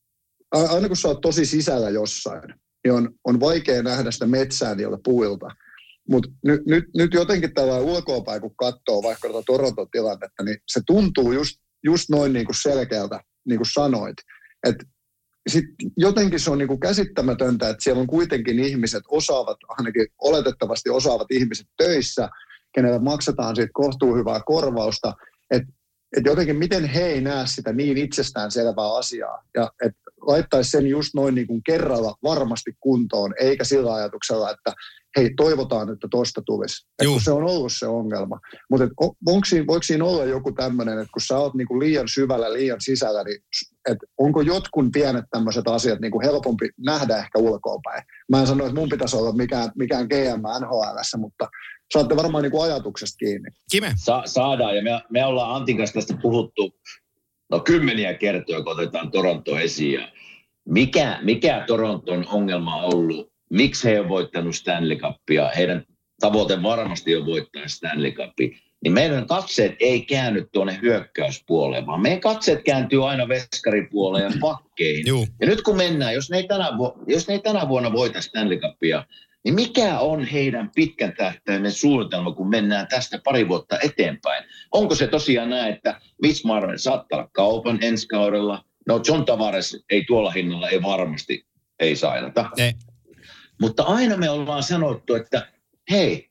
aina kun sä oot tosi sisällä jossain, niin on, on vaikea nähdä sitä metsää niiltä puilta. Mutta nyt, nyt, nyt jotenkin tällä ulkoapäin, kun katsoo vaikka tuota Toronton tilannetta, niin se tuntuu just, just noin niin kuin selkeältä, niin kuin sanoit. Että sitten jotenkin se on niin kuin käsittämätöntä, että siellä on kuitenkin ihmiset osaavat, ainakin oletettavasti osaavat ihmiset töissä, kenelle maksetaan siitä kohtuu hyvää korvausta, että et jotenkin miten he ei näe sitä niin itsestään selvää asiaa, ja että laittaisi sen just noin niin kuin kerralla varmasti kuntoon, eikä sillä ajatuksella, että hei, toivotaan, että tosta tulisi. Että se on ollut se ongelma. Mutta voiko siinä, voiko siinä olla joku tämmöinen, että kun sä oot niin kuin liian syvällä, liian sisällä, niin että onko jotkun pienet tämmöiset asiat niin kuin helpompi nähdä ehkä ulkoapäin? Mä en sano, että mun pitäisi olla mikään, mikään G M N H L:ssä, mutta saatte varmaan niin kuin ajatuksesta kiinni. Kime? Sa- saadaan, ja me, me ollaan Antin kanssa tästä puhuttu no kymmeniä kertoja, kun otetaan Toronto esiin. Ja mikä, mikä Toronton ongelma on ollut? Miksi he ei ole voittanut Stanley Cupia? Heidän tavoite varmasti on voittaa Stanley Cupia. Niin meidän katseet ei käänny tuonne hyökkäyspuoleen, vaan meidän katseet kääntyy aina veskaripuoleen ja pakkeihin. Juu. Ja nyt kun mennään, jos ne ei tänä, vu- jos ne ei tänä vuonna voita Stanley Cupia, niin mikä on heidän pitkän tähtäimen suunnitelma, kun mennään tästä pari vuotta eteenpäin? Onko se tosiaan näin, että Mitch Marner saattaa olla kaupan ensi kaudella? No John Tavares ei tuolla hinnalla, ei varmasti, ei sainata. Ne. Mutta aina me ollaan sanottu, että hei,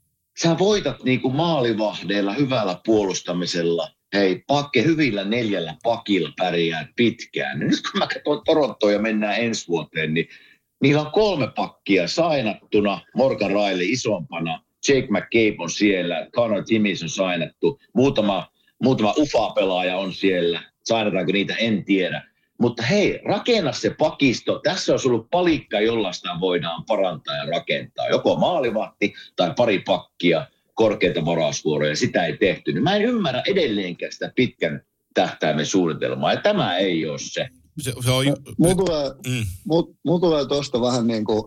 sä voitat niinku maalivahdeilla, hyvällä puolustamisella, hei, pakke hyvillä neljällä pakilla pärjää pitkään. Nyt kun mä katson Torontoa ja mennään ensi vuoteen, niin niillä on kolme pakkia sainattuna, Morgan Rielly isompana, Jake McCabe on siellä, Connor Timmins on sainattu, muutama, muutama U F A-pelaaja on siellä, sainataanko niitä, en tiedä. Mutta hei, rakenna se pakisto. Tässä on ollut palikka, jolla sitä voidaan parantaa ja rakentaa. Joko maalivahti tai pari pakkia, korkeita varausvuoroja. Sitä ei tehty. Niin mä en ymmärrä edelleenkään sitä pitkän tähtäimen suunnitelmaa. Ja tämä ei ole se. se, se on... Mulla tulee, mm. mul, mul tulee tuosta vähän niin kuin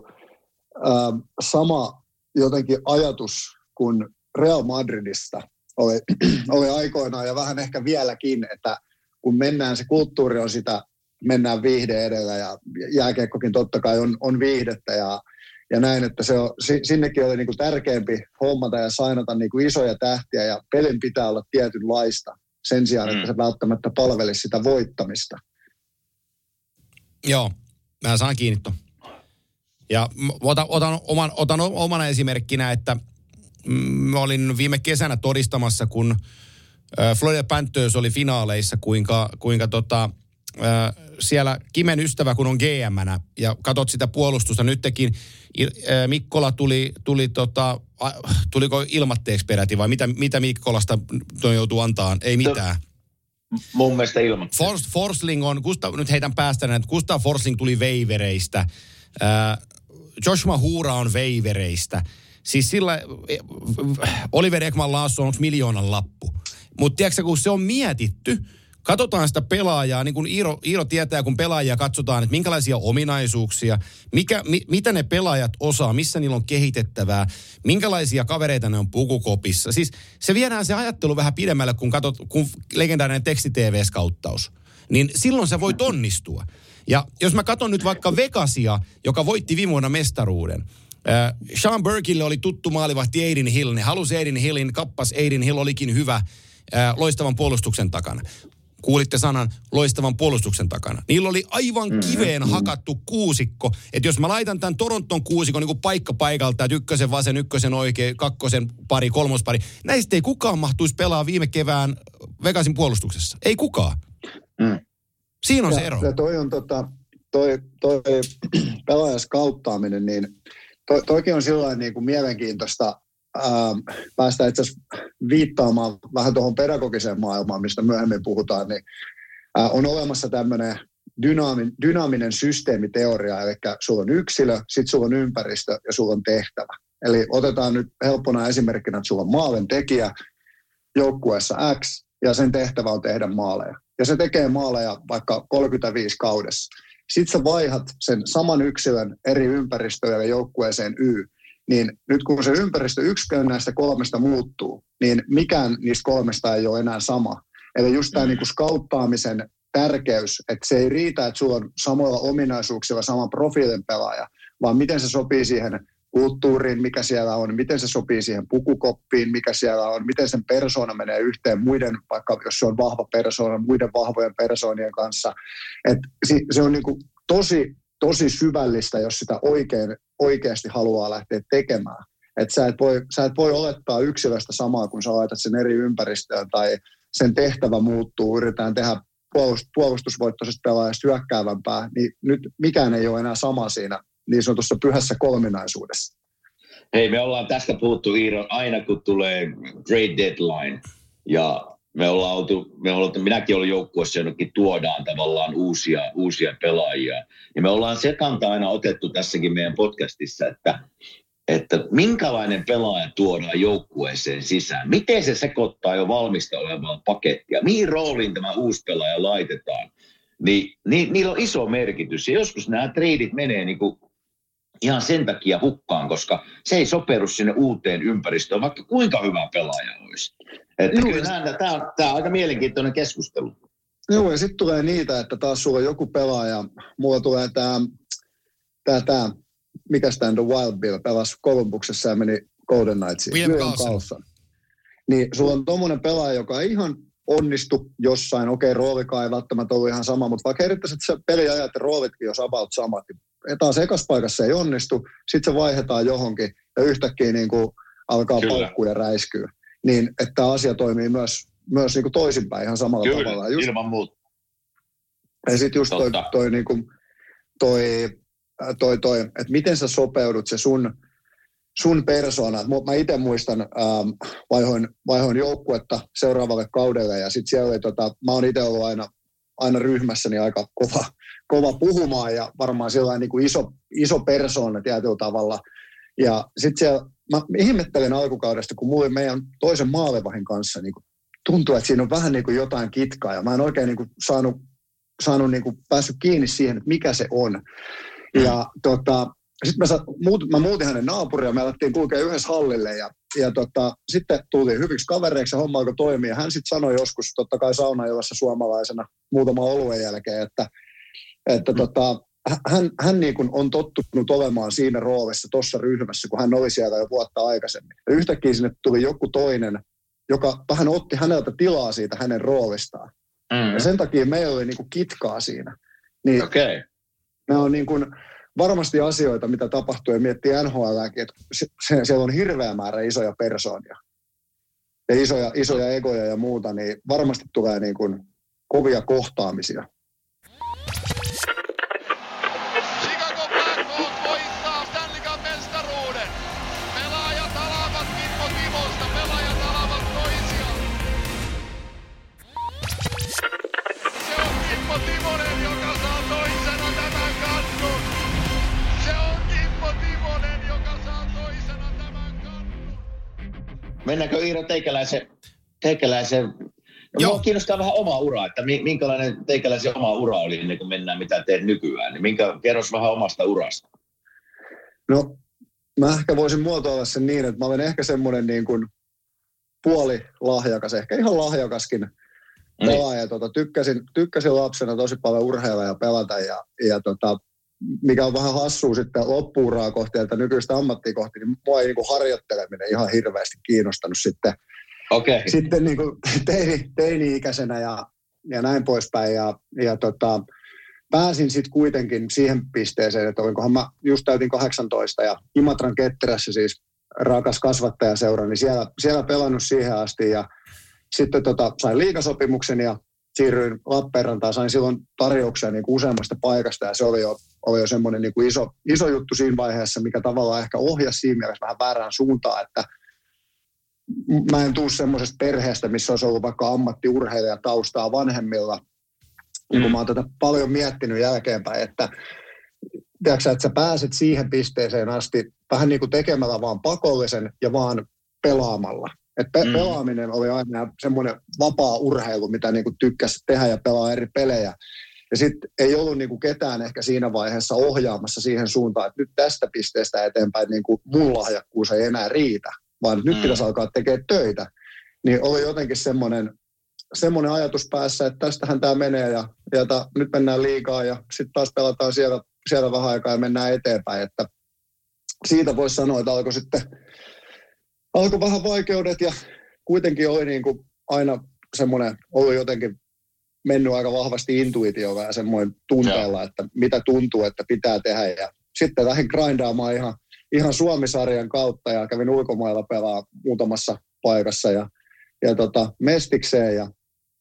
äh, sama jotenkin ajatus kuin Real Madridista oli, oli aikoinaan ja vähän ehkä vieläkin, että kun mennään, se kulttuuri on sitä, mennään viihde edellä ja jääkiekkokin totta kai on, on viihdettä ja, ja näin, että se on, sinnekin oli niin kuin tärkeämpi hommata ja sainata niin kuin isoja tähtiä ja pelin pitää olla tietynlaista sen sijaan, mm. että se välttämättä palvelisi sitä voittamista. Joo, mä saan kiinni ton. Ja otan, otan, oman, otan omana esimerkkinä, että mä olin viime kesänä todistamassa, kun Florida Panthers oli finaaleissa, kuinka, kuinka tota, äh, siellä Kimen ystävä, kun on G M-nä, ja katot sitä puolustusta nytkin, äh, Mikkola tuli, tuli tota, äh, tuliko ilmatteeksi peräti, vai mitä, mitä Mikkolasta toi joutuu antaa? Ei mitään. Mun mielestä ilmatteeksi. Forst, Forsling on, Gustav, nyt heitän päästä, että Gustav Forsling tuli veivereistä, äh, Josh Mahura on veivereistä, siis sillä Oliver Ekman-Larsson on miljoonan lappu. Mutta tiedätkö, kun se on mietitty, katsotaan sitä pelaajaa, niin kuin Iiro, Iiro tietää, kun pelaajia katsotaan, että minkälaisia ominaisuuksia, mikä, mi, mitä ne pelaajat osaa, missä niillä on kehitettävää, minkälaisia kavereita ne on pukukopissa. Siis se viedään se ajattelu vähän pidemmälle, kun katsot, kun legendaarinen teksti-T V-skauttaus. niin silloin sä voit onnistua. Ja jos mä katson nyt vaikka Vegasia, joka voitti viime vuonna mestaruuden. Äh, Sean Burkille oli tuttu maalivahti Aiden Hill. Ne halusi Aiden Hillin, kappas Aiden Hill olikin hyvä äh, loistavan puolustuksen takana. Kuulitte sanan loistavan puolustuksen takana. Niillä oli aivan kiveen hakattu kuusikko. Että jos mä laitan tämän Toronton kuusikon niin kuin paikka paikalta, että ykkösen vasen, ykkösen oikein, kakkosen pari, kolmospari. Näistä ei kukaan mahtuisi pelaa viime kevään Vegasin puolustuksessa. Ei kukaan. Mm. Siinä on ja, se ero. Ja toi on tota, toi, toi pelaajaskauttaaminen, niin toi, toikin on sillain niin kuin mielenkiintoista ää, päästä itse asiassa viittaamaan vähän tuohon pedagogiseen maailmaan, mistä myöhemmin puhutaan, niin ää, on olemassa tämmöinen dynaami, dynaaminen systeemiteoria, eli sulla on yksilö, sitten sulla on ympäristö ja sulla on tehtävä. Eli otetaan nyt helppona esimerkkinä, että sulla on maalintekijä joukkueessa X, ja sen tehtävä on tehdä maaleja. Ja se tekee maaleja vaikka kolmekymmentäviisi kaudessa. Sitten sä vaihat sen saman yksilön eri ympäristöön ja joukkueeseen Y, niin nyt kun se ympäristö yksikään näistä kolmesta muuttuu, niin mikään niistä kolmesta ei ole enää sama. Eli just tämä niinku skauttaamisen tärkeys, että se ei riitä, että sulla on samoilla ominaisuuksilla saman profiilin pelaaja, vaan miten se sopii siihen kulttuuriin, mikä siellä on, miten se sopii siihen pukukoppiin, mikä siellä on, miten sen persoona menee yhteen muiden, vaikka jos se on vahva persoona, muiden vahvojen persoonien kanssa. Et se on niinku tosi, tosi syvällistä, jos sitä oikein, oikeasti haluaa lähteä tekemään. Et sä, et voi, sä et voi olettaa yksilöstä samaa, kun sä laitat sen eri ympäristöön tai sen tehtävä muuttuu, yritetään tehdä puolustusvoittoisesta pelaajasta hyökkäävämpää, niin nyt mikään ei ole enää sama siinä niin sanotussa pyhässä kolminaisuudessa. Hei, me ollaan tästä puhuttu, Iiro, aina kun tulee trade deadline, ja me ollaan oltu, me ollaan, minäkin olen joukkueessa, jonnekin tuodaan tavallaan uusia, uusia pelaajia, ja me ollaan se kanta aina otettu tässäkin meidän podcastissa, että, että minkälainen pelaaja tuodaan joukkueeseen sisään, miten se sekoittaa jo valmista olevaa pakettia, mihin rooliin tämä uusi pelaaja laitetaan, niin, niin niillä on iso merkitys, ja joskus nämä treidit menee niin kuin ihan sen takia hukkaan, koska se ei sopeudu sinne uuteen ympäristöön, vaikka kuinka hyvä pelaaja olisi. Että Joo, kyllä nämä, tämä, on, tämä on aika mielenkiintoinen keskustelu. Joo, ja sitten tulee niitä, että taas sulla on joku pelaaja, mulla tulee tämä, tämä, tämä mikäs tämä The Wild Bill, pelasi Columbuksessa ja meni Golden Knightsiin. William Carlson. Niin sulla on tommoinen pelaaja, joka ei ihan onnistu jossain, okei, roolikaan ei välttämättä ollut ihan sama, mutta vaikka erittäin se peliajat ja roolitkin jos about samat, niin taas ekas paikassa ei onnistu, sitten se vaihdetaan johonkin ja yhtäkkiä niin kuin alkaa paukkua ja räiskyä. Niin, että tämä asia toimii myös, myös niin kuin toisinpäin ihan samalla Kyllä, tavalla. Just, ilman muuta. ja sitten just toi, toi, niin kuin, toi, toi, toi, että miten sä sopeudut se sun, sun persoona. Mä itse muistan, ähm, vaihoin, vaihoin joukkuetta seuraavalle kaudelle ja sitten siellä oli, tota, mä oon itse ollut aina, aina ryhmässäni aika kova, kova puhumaan ja varmaan sellainen niin kuin iso, iso persoona tietyllä tavalla. Ja sitten siellä, mä ihmettelen alkukaudesta, kun mulla meidän toisen maalevahin kanssa niin kuin tuntuu, että siinä on vähän niin kuin jotain kitkaa ja mä en oikein niin kuin saanut, saanut niin kuin päässyt kiinni siihen, että mikä se on. Ja tota, sitten mä, muut, mä muutin hänen naapuria ja me alettiin kulkea yhdessä hallille ja, ja tota, sitten tultiin hyviksi kavereiksi ja homma alkoi toimia. Ja hän sitten sanoi joskus, totta kai saunajoissa suomalaisena muutama oluen jälkeen, että, että mm. tota, hän, hän niin kuin on tottunut olemaan siinä roolissa tuossa ryhmässä, kun hän oli siellä jo vuotta aikaisemmin. Ja yhtäkkiä sinne tuli joku toinen, joka vähän otti häneltä tilaa siitä hänen roolistaan. Mm. Ja sen takia meillä oli niin kuin kitkaa siinä. Niin okay. Ne on niin kuin varmasti asioita, mitä tapahtuu ja miettii N H L:ääkin, että se, se, siellä on hirveä määrä isoja persoonia ja isoja, isoja egoja ja muuta, niin varmasti tulee niin kuin kovia kohtaamisia. Chicago Blackhawks voittaa Stanley Cup -mestaruuden. Pelaajat alavat Kimmo Timosta, pelaajat alavat toisiaan. Se on Kimmo Timonen, joka saa toisena tämän kannun. Se on Kimmo Timonen, joka saa toisena tämän kannun. Mennäänkö Iiro teikäläisen, teikäläisen Minua kiinnostaa vähän oma ura, että minkälainen teikäläisen oma ura oli ennen kuin mennään mitä teet nykyään. Niin minkä, kerros vähän omasta urasta. No, mä ehkä voisin muotoilla sen niin, että mä olen ehkä semmoinen niin kuin puoli lahjakas, ehkä ihan lahjakaskin pelaaja. Ja tota, tykkäsin, tykkäsin lapsena tosi paljon urheilla ja pelata. Ja, ja tota, mikä on vähän hassua sitten loppuuraa kohti, että nykyistä ammattia kohti, niin mua ei niin kuin harjoitteleminen ihan hirveästi kiinnostanut sitten, okay. sitten niin kuin teini, teini-ikäisenä ja, ja näin poispäin. Ja, ja tota, pääsin sitten kuitenkin siihen pisteeseen, että olinkohan mä just täytin kahdeksantoista ja Imatran Ketterässä siis rakas kasvattajaseura, niin siellä, siellä pelannut siihen asti ja sitten tota, sain liigasopimuksen ja siirryin Lappeenrantaan, sain silloin tarjouksia niin kuin useammasta paikasta ja se oli jo, oli jo semmoinen niin kuin iso, iso juttu siinä vaiheessa, mikä tavallaan ehkä ohjasi siinä mielessä vähän väärään suuntaan, että mä en tuu semmoisesta perheestä, missä olisi ollut vaikka ammattiurheilija taustaa vanhemmilla, niin kun mä oon tätä paljon miettinyt jälkeenpäin, että tiedätkö, että sä pääset siihen pisteeseen asti vähän niin kuin tekemällä vaan pakollisen ja vaan pelaamalla. Et pe- mm. pelaaminen oli aina semmoinen vapaa urheilu, mitä niin kuin tykkäsi tehdä ja pelaa eri pelejä. Ja sitten ei ollut niin kuin ketään ehkä siinä vaiheessa ohjaamassa siihen suuntaan, että nyt tästä pisteestä eteenpäin niin kuin mun lahjakkuus ei enää riitä, vaan mm. nyt pitäisi alkaa tekemään töitä. Niin oli jotenkin semmoinen, semmoinen ajatus päässä, että tästähän tämä menee ja, ja ta, nyt mennään liigaan ja sitten taas pelataan siellä, siellä vähän aikaa ja mennään eteenpäin. Että siitä voisi sanoa, että alkoi sitten alkoi vähän vaikeudet ja kuitenkin oli niin kuin aina semmoinen, oli jotenkin mennyt aika vahvasti intuitiolla ja semmoinen tunteella, että mitä tuntuu, että pitää tehdä. Ja sitten lähdin grindaamaan ihan, ihan Suomi-sarjan kautta ja kävin ulkomailla pelaa muutamassa paikassa ja, ja tota, mestikseen. Ja,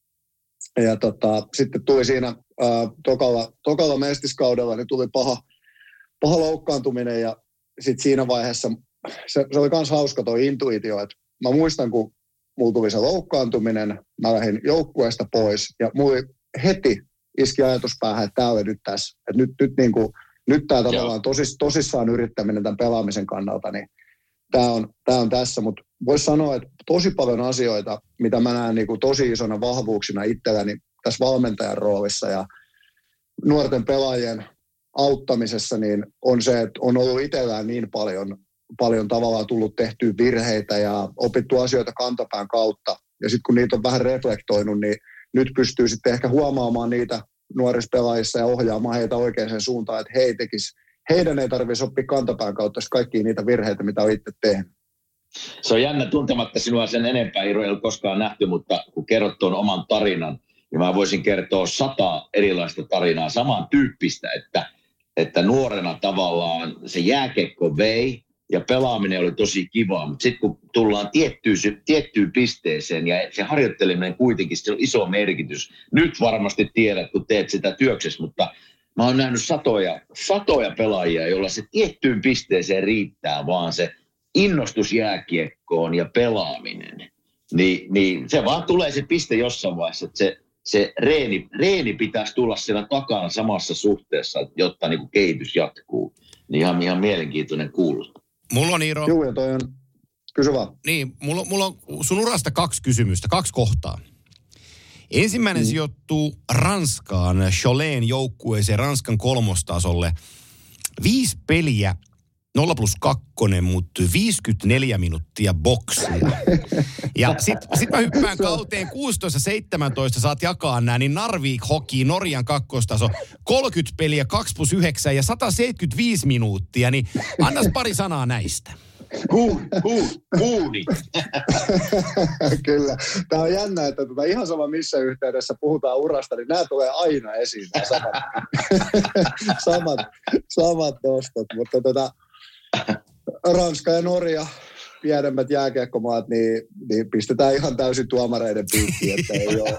ja tota, sitten tuli siinä ää, tokalla, tokalla mestiskaudella, niin tuli paha, paha loukkaantuminen ja sitten siinä vaiheessa Se, se oli myös hauska tuo intuitio, että mä muistan, kun mulla tuli se loukkaantuminen, mä lähdin joukkueesta pois ja mulla heti iski ajatus päähän, että tämä oli nyt tässä. Että nyt, nyt, niin kuin, nyt tämä tavallaan tosis, tosissaan yrittäminen tämän pelaamisen kannalta, niin tämä on, tämä on tässä. Mutta voisi sanoa, että tosi paljon asioita, mitä mä näen niin kuin tosi isona vahvuuksina itselläni tässä valmentajan roolissa ja nuorten pelaajien auttamisessa, niin on se, että on ollut itsellään niin paljon paljon tavallaan tullut tehtyä virheitä ja opittu asioita kantapään kautta. Ja sitten kun niitä on vähän reflektoinut, niin nyt pystyy sitten ehkä huomaamaan niitä nuorissa pelaajissa ja ohjaamaan heitä oikeaan suuntaan, että he tekis, heidän ei tarvitse oppia kantapään kautta kaikkia niitä virheitä, mitä on itse tehnyt. Se on jännä tuntematta sinua sen enempää, Iiro, ei ole koskaan nähty, mutta kun kerrot tuon oman tarinan, niin mä voisin kertoa sata erilaista tarinaa, samantyyppistä, että, että nuorena tavallaan se jääkiekko vei, ja pelaaminen oli tosi kivaa, mutta sitten kun tullaan tiettyyn, tiettyyn pisteeseen ja se harjoitteleminen kuitenkin, se on iso merkitys. Nyt varmasti tiedät, kun teet sitä työksessä, mutta mä oon nähnyt satoja, satoja pelaajia, joilla se tiettyyn pisteeseen riittää vaan se innostus jääkiekkoon ja pelaaminen. Ni, niin se vaan tulee se piste jossain vaiheessa, että se, se reeni, reeni pitäisi tulla siellä takana samassa suhteessa, jotta niin kuin kehitys jatkuu. Niin ihan, ihan mielenkiintoinen kuulla. Mulla on, Iiro... Joo, ja toi on... Kysy vaan. Niin, mulla, mulla on sun urasta kaksi kysymystä, kaksi kohtaa. Ensimmäinen mm. sijoittuu Ranskaan, Choleen joukkueeseen, Ranskan kolmostasolle. Viisi peliä, nolla plus kakkonen, mutta viisikymmentäneljä minuuttia boksia. Ja sit, sit mä hyppään kauteen kuusitoista seitsemäntoista, saat jakaa nää, niin Narvik Hockey, Norjan kakkostaso, kolmekymmentä peliä, kaksi plus yhdeksän ja sata seitsemänkymmentäviisi minuuttia, niin annas pari sanaa näistä. Kuuni, kuuni, kuuni. Kyllä. Tämä on jännä, että tuota, ihan sama missä yhteydessä puhutaan urasta, niin nämä tulee aina esiin, nämä samat, samat, samat nostot, mutta tuota, Ranska ja Norja, pienemmät jääkiekkomaat, niin, niin pistetään ihan täysin tuomareiden piikkiin, että ei ole.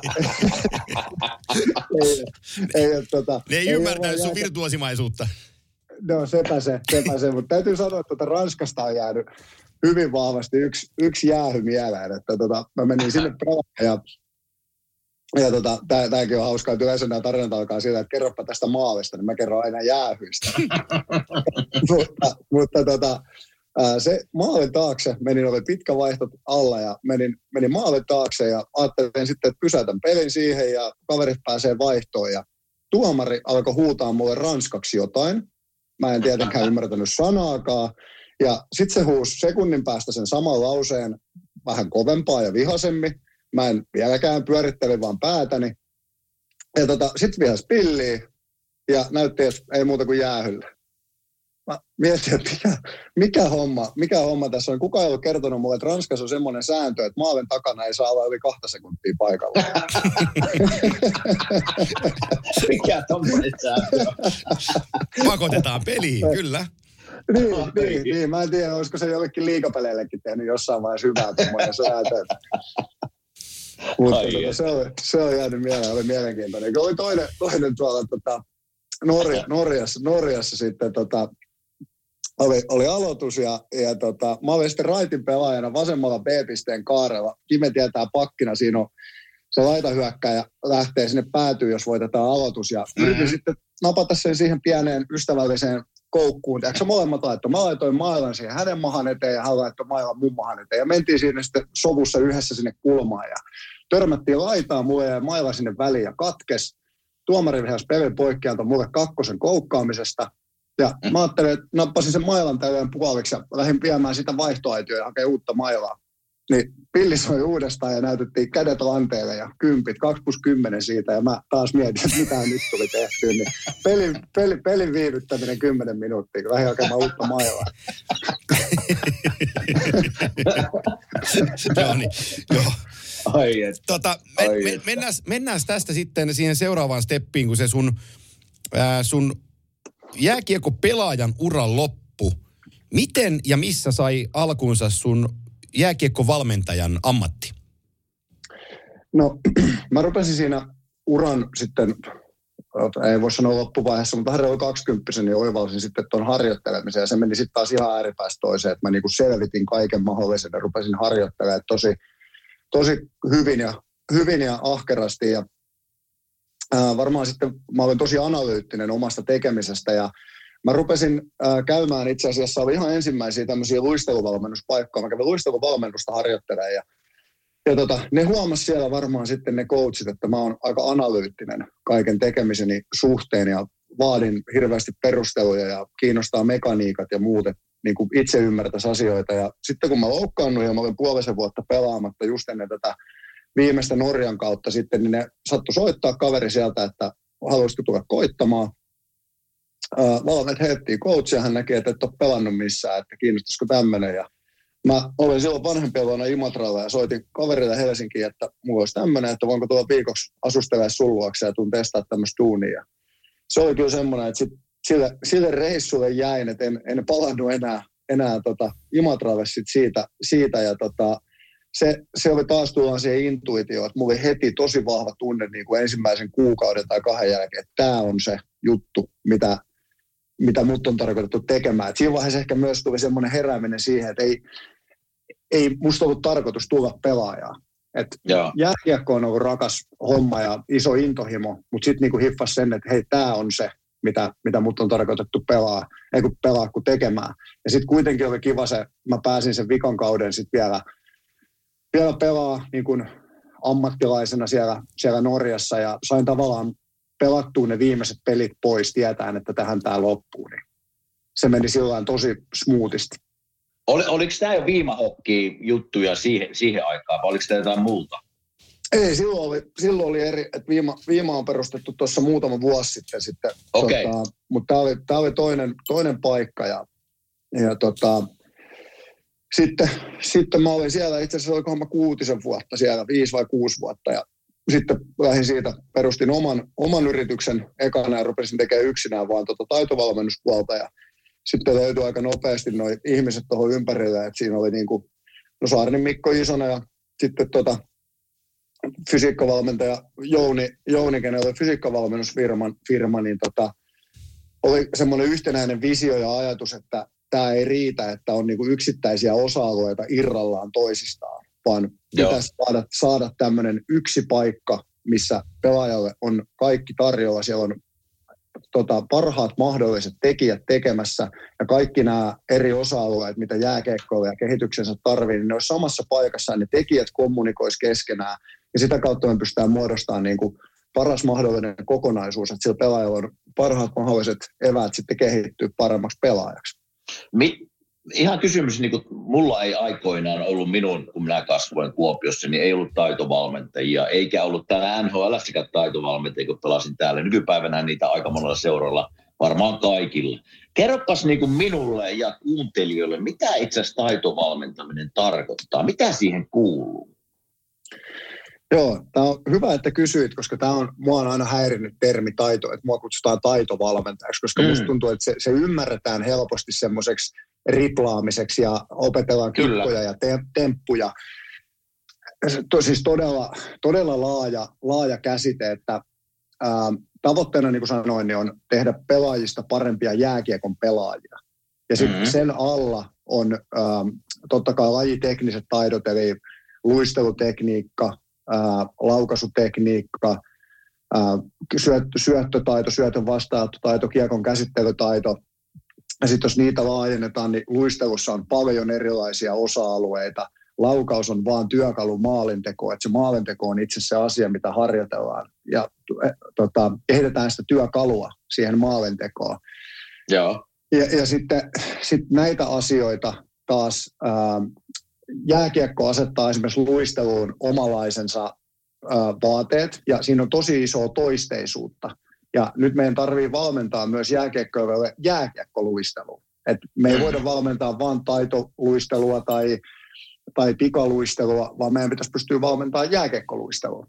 ei, ei, ole, tota, ne ei, ei ymmärtänyt sun jääkä... virtuosimaisuutta. No sepä se, sepä se, mutta täytyy sanoa, että tuota Ranskasta on jäänyt hyvin vahvasti yksi, yksi jäähy mieleen, että tota, mä menin sinne pelaamaan ja Ja tota, tää, tääkin on hauskaa, että yleensä nämä tarinat alkaa sillä, että kerropa tästä maalista, niin mä kerron aina jäähyistä. mutta mutta tota, se maalin taakse, menin, oli pitkä vaihto alla ja menin, menin maalin taakse ja ajattelin sitten, että pysäytän pelin siihen ja kaverit pääsee vaihtoon. Ja tuomari alkoi huutaa mulle ranskaksi jotain. Mä en tietenkään ymmärtänyt sanaakaan. Ja sitten se huusi sekunnin päästä sen saman lauseen vähän kovempaa ja vihaisemmin. mä en vieläkään pyörittele vaan päätäni. Ja tota, sit vihas pilliin ja näytti, että ei muuta kuin jäähyllä. Mä mietin, että mikä, mikä, homma, mikä homma tässä on. Kukaan ei ollut kertonut mulle, että Ranskassa on semmoinen sääntö, että maalin takana ei saa olla yli kahta sekuntia paikalla. Mikä tommoinen sääntö? Pakotetaan peliin, kyllä. niin, niin, niin, mä en tiedä, olisiko se jollekin liigapeleillekin tehnyt jossain vaiheessa hyvää tommoinen sääntö. Mutta tota, se, oli, se oli jäänyt mieleen, oli mielenkiintoinen. Oli toinen, toinen tuolla tota, Norja, Norjassa, Norjassa sitten tota, oli, oli aloitus ja, ja tota, mä olin sitten raitin pelaajana vasemmalla B-pisteen kaarella. Kime tietää pakkina, siinä on se laitahyökkäjä lähtee sinne päätyyn, jos voitetaan aloitus. Ja mm-hmm. yritin sitten napata sen siihen pieneen ystävälliseen koukkuun. Tiedätkö molemmat laittoi? Mä laitoin mailan siihen hänen mahan eteen ja hän laittoi mailan mun mahan eteen. Ja mentiin siinä sitten sovussa yhdessä sinne kulmaan ja törmättiin laitaan mulle ja maila sinne väliin ja katkes. Tuomari vihasi pelin poikki antoi mulle kakkosen koukkaamisesta. Ja mä ajattelin, että nappasin sen mailan täyden puoliksi ja lähdin viemään sitä vaihtoaitioon ja hakea uutta mailaa. Niin pilli soi uudestaan ja näytettiin kädet lanteille ja kympit, kaksi plus kymmenen siitä. Ja mä taas mietin, että mitä nyt tuli tehtyä. Niin pelin, pelin, pelin viivyttäminen kymmenen minuuttia, kun lähdin hakemaan uutta mailaa. Joo, niin, joo. Ai et. Tota, men, Ai men, mennään, mennään tästä sitten siihen seuraavaan steppiin, kun se sun, ää, sun jääkiekko-pelaajan uran loppu. Miten ja missä sai alkunsa sun jääkiekko-valmentajan ammatti? No, mä rupesin siinä uran sitten, ei voi sanoa loppuvaiheessa, mutta reilu kaksikymppisen niin oivalsin sitten tuon harjoittelemisen. Ja se meni sitten taas ihan ääripäästä toiseen, että mä niinku selvitin kaiken mahdollisen ja rupesin harjoittelemaan tosi, tosi hyvin ja, hyvin ja ahkerasti. Ja ää, varmaan sitten mä olin tosi analyyttinen omasta tekemisestä ja mä rupesin ää, käymään itse asiassa, oli ihan ensimmäisiä tämmöisiä luisteluvalmennuspaikkoja. Mä kävin luisteluvalmennusta harjoittelemaan ja, ja tota, ne huomasi siellä varmaan sitten ne coachit, että mä oon aika analyyttinen kaiken tekemiseni suhteen ja vaadin hirveästi perusteluja ja kiinnostaa mekaniikat ja muut, että niin kuin itse ymmärtäisi asioita. Ja sitten kun mä loukkaannuin ja mä olin puolisen vuotta pelaamatta just ennen tätä viimeistä Norjan kautta sitten, niin ne sattui soittaa kaveri sieltä, että haluaisitko tulla koittamaan. Valmet heittiin coachia, hän näki, että et ole pelannut missään, että kiinnostaisiko tämmöinen. Ja mä olin silloin vanhempia vuonna Imatralla ja soitin kaverille Helsinkiin, että mulla olisi tämmöinen, että voinko tulla viikoksi asustella sun luokse ja tuun testaa tämmöistä tuunia. Se oli kyllä semmoinen, että sit sille, sille reissulle jäin, että en, en palannut enää, enää tota Imatralle sit siitä, siitä ja tota, se, se oli taas tullaan siihen intuitioon, että mulla oli heti tosi vahva tunne niin kuin ensimmäisen kuukauden tai kahden jälkeen, että tämä on se juttu, mitä mitä mut on tarkoitettu tekemään. Et siinä vaiheessa ehkä myös tuli semmoinen herääminen siihen, että ei, ei musta ollut tarkoitus tulla pelaajaa. Jääkiekko on ollut rakas homma ja iso intohimo, mutta sitten niinku hiffasi sen, että hei, tämä on se, mitä, mitä mut on tarkoitettu pelaa, ei kun pelaa, kun tekemään. Ja sitten kuitenkin oli kiva se, mä pääsin sen vikan kauden sitten vielä, vielä pelaa niin kuin ammattilaisena siellä, siellä Norjassa ja sain tavallaan pelattua ne viimeiset pelit pois tietäen, että tähän tämä loppuu. Niin se meni silloin tosi smoothisti. Ol, oliko tämä jo viimahokki-juttuja siihen, siihen aikaan, vai oliko tämä jotain muuta? Ei, silloin oli, silloin oli eri, että viima, viima on perustettu tuossa muutama vuosi sitten. sitten okay. tota, mutta tämä oli, tämä oli toinen, toinen paikka. Ja, ja tota, sitten, sitten mä olin siellä, itse asiassa olikohan mä kuutisen vuotta siellä, viisi vai kuusi vuotta. Ja sitten lähdin siitä, perustin oman, oman yrityksen ekana ja rupesin tekemään yksinään vaan tota taitovalmennuspuolta. Ja sitten löytyi aika nopeasti nuo ihmiset tuohon ympärille, että siinä oli niin kuin, no Saarinen Mikko isona ja sitten tota fysiikkavalmentaja Jouni, Jouni kenellä oli fysiikkavalmennusfirma, firma, niin tota, oli semmoinen yhtenäinen visio ja ajatus, että tämä ei riitä, että on niin kuin yksittäisiä osa-alueita irrallaan toisistaan, vaan pitäisi saada, saada tämmöinen yksi paikka, missä pelaajalle on kaikki tarjolla. Siellä on tota, parhaat mahdolliset tekijät tekemässä ja kaikki nämä eri osa-alueet, mitä jääkiekkoilla ja kehityksensä tarvii, niin ne olisi samassa paikassa ja ne tekijät kommunikoisi keskenään ja sitä kautta me pystytään muodostamaan niin kuin paras mahdollinen kokonaisuus, että sillä pelaajalla on parhaat mahdolliset eväät sitten kehittyä paremmaksi pelaajaksi. Mi- ihan kysymys, niin kuin mulla ei aikoinaan ollut minun, kun minä kasvoin Kuopiossa, niin ei ollut taitovalmentajia, eikä ollut täällä N H L:ssäkään taitovalmentajia, kun pelasin täällä. Nykypäivänä niitä aika monella seuralla, varmaan kaikilla. Kerropas niin kuin minulle ja kuuntelijoille, mitä itse asiassa taitovalmentaminen tarkoittaa, mitä siihen kuuluu? Joo, tämä on hyvä, että kysyit, koska tämä on, mua on aina häirinnyt termi taito, että mua kutsutaan taitovalmentajaksi, koska mm. musta tuntuu, että se, se ymmärretään helposti semmoiseksi riplaamiseksi ja opetellaan kikkoja ja te, temppuja. To, siis todella, todella laaja, laaja käsite, että ää, tavoitteena, niin kuin sanoin, niin on tehdä pelaajista parempia jääkiekon pelaajia. Ja sitten mm-hmm. sen alla on ää, totta kai lajitekniset taidot, eli luistelutekniikka, ää, laukaisutekniikka, ää, syöttö, syöttötaito, syötön vastaanottotaito, kiekon käsittelytaito. Ja sitten jos niitä laajennetaan, niin luistelussa on paljon erilaisia osa-alueita. Laukaus on vaan työkalu maalintekoon, että se maalinteko on itse se asia, mitä harjoitellaan. Ja tota, kehitetään sitä työkalua siihen maalintekoon. Joo. Ja, ja sitten sit näitä asioita taas ää, jääkiekko asettaa esimerkiksi luisteluun omalaisensa ää, vaateet, ja siinä on tosi isoa toisteisuutta. Ja nyt meidän tarvii valmentaa myös jääkiekkoille jääkiekkoluistelua. Et me ei voida valmentaa vain taitoluistelua tai, tai pikaluistelua, vaan meidän pitäisi pystyä valmentamaan jääkiekkoluistelua.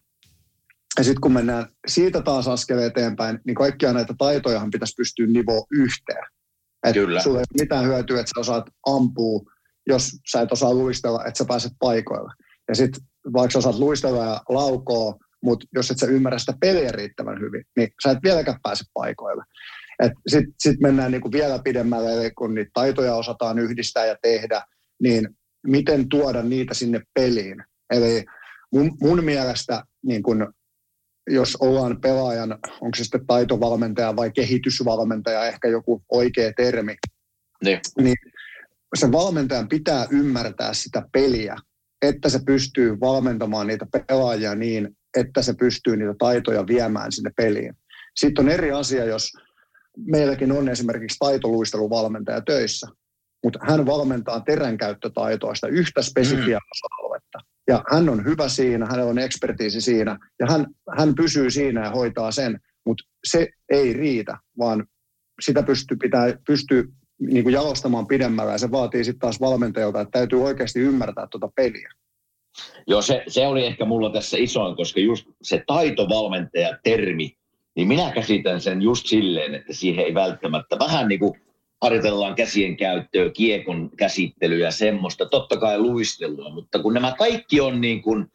Ja sitten kun mennään siitä taas askel eteenpäin, niin kaikkia näitä taitojahan pitäisi pystyä nivoa yhteen. Et Kyllä. Sulla ei ole mitään hyötyä, että sä osaat ampua, jos sä et osaa luistella, että sä pääset paikoille. Ja sitten vaikka sä osaat luistella ja laukoa, mutta jos et sä ymmärrä sitä peliä riittävän hyvin, niin sä et vieläkään pääse paikoille. Sitten sit mennään niinku vielä pidemmälle, eli kun niitä taitoja osataan yhdistää ja tehdä, niin miten tuoda niitä sinne peliin. Eli mun, mun mielestä, niin kun, jos ollaan pelaajan, onko se sitten taitovalmentaja vai kehitysvalmentaja, ehkä joku oikea termi, niin, niin sen valmentajan pitää ymmärtää sitä peliä, että se pystyy valmentamaan niitä pelaajia niin, että se pystyy niitä taitoja viemään sinne peliin. Sitten on eri asia, jos meilläkin on esimerkiksi taitoluisteluvalmentaja töissä, mutta hän valmentaa teränkäyttötaitoa, sitä yhtä spesifiä mm. osa-aluetta. Ja hän on hyvä siinä, hänellä on ekspertiisi siinä, ja hän, hän pysyy siinä ja hoitaa sen, mutta se ei riitä, vaan sitä pystyy, pitää, pystyy niin kuin jalostamaan pidemmällä, ja se vaatii sitten taas valmentajalta, että täytyy oikeasti ymmärtää tuota peliä. Joo, se, se oli ehkä mulla tässä isoin, koska just se taitovalmentaja-termi, niin minä käsitän sen just silleen, että siihen ei välttämättä vähän niin kuin harjoitellaan käsien käyttöä, kiekon käsittelyä ja semmoista, totta kai luistelua, mutta kun nämä kaikki on niin kuin,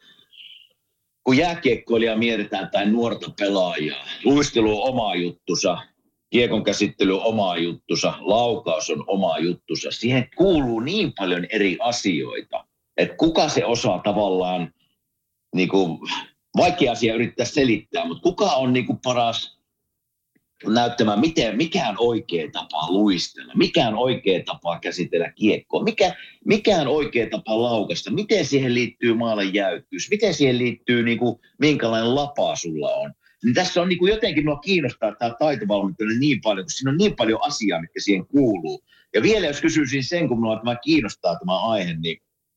kun jääkiekkoilija mietitään tai nuorta pelaajaa, luistelu on oma juttusa, kiekon käsittely on oma juttusa, laukaus on oma juttusa, siihen kuuluu niin paljon eri asioita, että kuka se osaa tavallaan, niin kuin, vaikea asia yrittää selittää, mutta kuka on niin kuin paras näyttämään, miten, mikä on oikea tapa luistella, mikä on oikea tapa käsitellä kiekkoa, mikä, mikä on oikea tapa laukasta, miten siihen liittyy maalan jäykkyys, miten siihen liittyy, niin kuin, minkälainen lapa sulla on. Niin tässä on niin kuin jotenkin, minua kiinnostaa tämä taitovalmentaja niin paljon, kun siinä on niin paljon asiaa, mitkä siihen kuuluu. Ja vielä jos kysyisin sen, kun minua tämä kiinnostaa tämä aihe, niin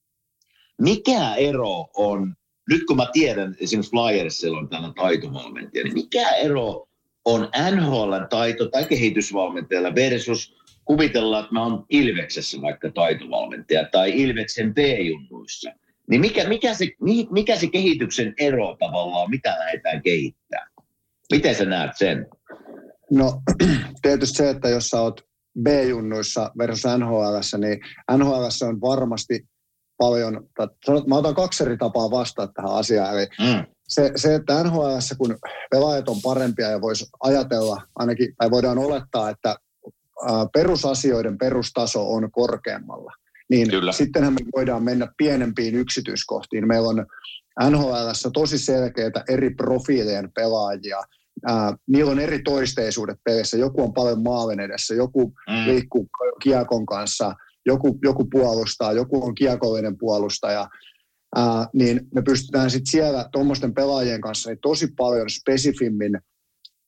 mikä ero on, nyt kun mä tiedän, esimerkiksi Flyersilla on täällä taitovalmentaja, niin mikä ero on N H L:n taito- tai kehitysvalmentajalla versus kuvitellaan, että mä oon Ilveksessä vaikka taitovalmentaja tai Ilveksen B-junnuissa. Niin mikä, mikä, se, mikä se kehityksen ero tavallaan, mitä lähdetään kehittämään? Miten sä näet sen? No tietysti se, että jos sä oot B-junnuissa versus N H L:ssä, niin N H L:ssä on varmasti paljon, mä otan kaksi eri tapaa vastata tähän asiaan. Eli mm. se, se, että N H L:ssä kun pelaajat on parempia ja voisi ajatella, ainakin, tai voidaan olettaa, että ä, perusasioiden perustaso on korkeammalla, niin Kyllä. sittenhän me voidaan mennä pienempiin yksityiskohtiin. Meillä on N H L:ssä tosi selkeitä eri profiilien pelaajia. Ää, niillä on eri toisteisuudet pelissä. Joku on paljon maalin edessä, joku mm. liikkuu kiekon kanssa, joku, joku puolustaa, joku on kiekollinen puolustaja. Ää, niin me pystytään sitten siellä tuommoisten pelaajien kanssa niin tosi paljon spesifimmin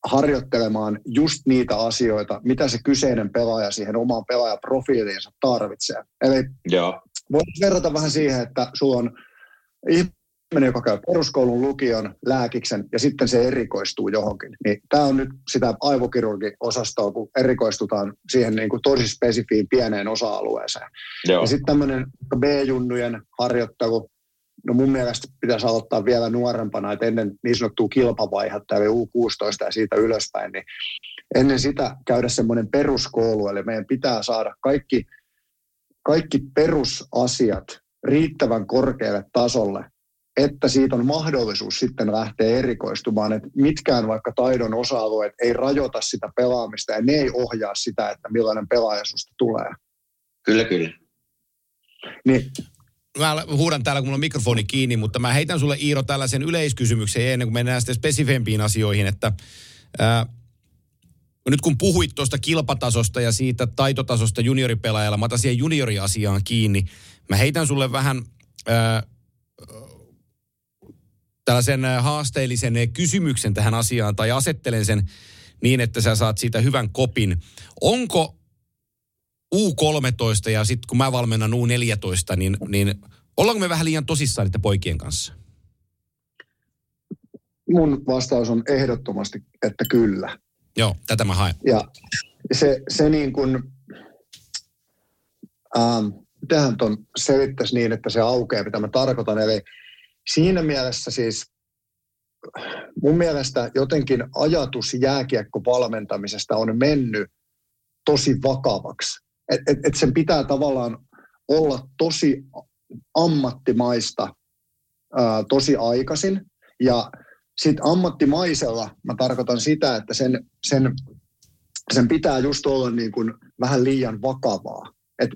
harjoittelemaan just niitä asioita, mitä se kyseinen pelaaja siihen omaan pelaajaprofiiliinsa tarvitsee. Eli Joo. voit verrata vähän siihen, että sulla on ihminen, joka käy peruskoulun, lukion, lääkiksen ja sitten se erikoistuu johonkin. Niin tämä on nyt sitä aivokirurgiosastoa, kun erikoistutaan siihen niin kuin tosi spesifiin pieneen osa-alueeseen. Joo. Ja sitten tämmöinen B-junnujen harjoittelu, no mun mielestä pitäisi aloittaa vielä nuorempana, että ennen niin sanottua kilpavaihetta, eli U kuusitoista ja siitä ylöspäin, niin ennen sitä käydä semmoinen peruskoulu, eli meidän pitää saada kaikki, kaikki perusasiat riittävän korkealle tasolle, että siitä on mahdollisuus sitten lähteä erikoistumaan, että mitkään vaikka taidon osa-alueet ei rajoita sitä pelaamista ja ne ei ohjaa sitä, että millainen pelaaja susta tulee. Kyllä, kyllä. Niin. Mä huudan täällä, kun mulla on mikrofoni kiinni, mutta mä heitän sulle, Iiro, tällaisen yleiskysymyksen ennen kuin mennään sitten spesifempiin asioihin, että ää, nyt kun puhuit tuosta kilpatasosta ja siitä taitotasosta junioripelaajalla, mä otan siihen junioriasiaan kiinni. Mä heitän sulle vähän ää, tällaisen haasteellisen kysymyksen tähän asiaan tai asettelen sen niin, että sä saat siitä hyvän kopin. Onko U kolmetoista ja sitten kun mä valmennan U neljätoista, niin, niin ollaanko me vähän liian tosissaan niiden poikien kanssa? Mun vastaus on ehdottomasti, että kyllä. Joo, tätä mä haen. Ja se, se niin kuin, ähm, mitähän ton selittäisi niin, että se aukeaa, mitä mä tarkoitan. Eli siinä mielessä siis mun mielestä jotenkin ajatus jääkiekkovalmentamisesta on mennyt tosi vakavaksi. Että et, et sen pitää tavallaan olla tosi ammattimaista ää, tosi aikaisin. Ja sitten ammattimaisella mä tarkoitan sitä, että sen, sen, sen pitää just olla niin kuin vähän liian vakavaa. Et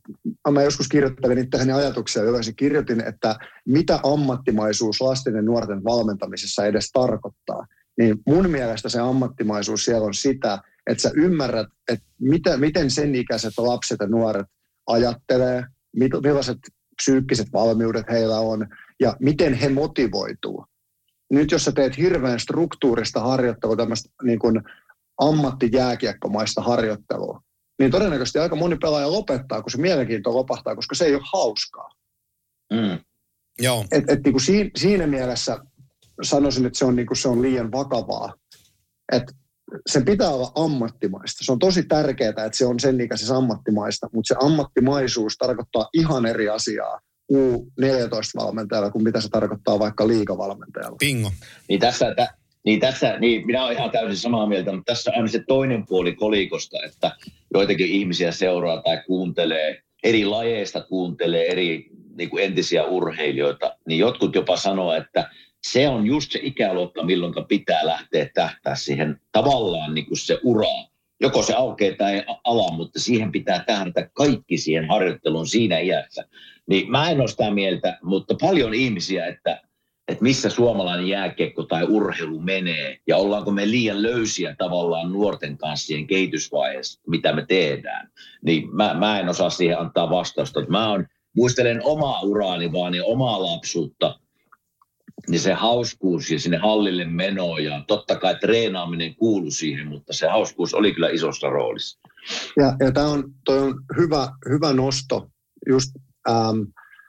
mä joskus kirjoittelin itseäni ajatuksia ylös ja kirjoitin, että mitä ammattimaisuus lasten ja nuorten valmentamisessa edes tarkoittaa. Niin mun mielestä se ammattimaisuus siellä on sitä, että sä ymmärrät, että mitä, miten sen ikäiset lapset ja nuoret ajattelee, millaiset psyykkiset valmiudet heillä on ja miten he motivoituu. Nyt jos sä teet hirveän struktuurista harjoittelua, tämmöistä niin kuin ammattijääkiekkomaista harjoittelua, niin todennäköisesti aika moni pelaaja lopettaa, kun se mielenkiinto lopahtaa, koska se ei ole hauskaa. Mm. Joo. Et, et niin kuin siinä, siinä mielessä sanoisin, että se on, niin kuin se on liian vakavaa. Että sen pitää olla ammattimaista. Se on tosi tärkeää, että se on sen ikäisessä ammattimaista, mutta se ammattimaisuus tarkoittaa ihan eri asiaa U neljätoista-valmentajalla kuin mitä se tarkoittaa vaikka liigavalmentajalla. Bingo. Niin tässä, tä, niin tässä niin minä olen ihan täysin samaa mieltä, mutta tässä on aina se toinen puoli kolikosta, että joitakin ihmisiä seuraa tai kuuntelee, eri lajeista kuuntelee eri niin kuin entisiä urheilijoita, niin jotkut jopa sanoo, että se on just se ikäluokka, milloin pitää lähteä tähtää siihen tavallaan niin kuin se ura. Joko se aukeaa tai ala, mutta siihen pitää tähdätä kaikki siihen harjoitteluun siinä iässä. Niin mä en ole sitä mieltä, mutta paljon ihmisiä, että, että missä suomalainen jääkiekko tai urheilu menee ja ollaanko me liian löysiä tavallaan nuorten kanssa siihen kehitysvaiheessa, mitä me tehdään. Niin mä, mä en osaa siihen antaa vastausta. Mä on, muistelen omaa uraani vaan ja omaa lapsuutta. Niin se hauskuus ja sinne hallille meno ja totta kai treenaaminen kuului siihen, mutta se hauskuus oli kyllä isossa roolissa. Ja, ja tämä on, toi on hyvä, hyvä nosto. Just, ähm,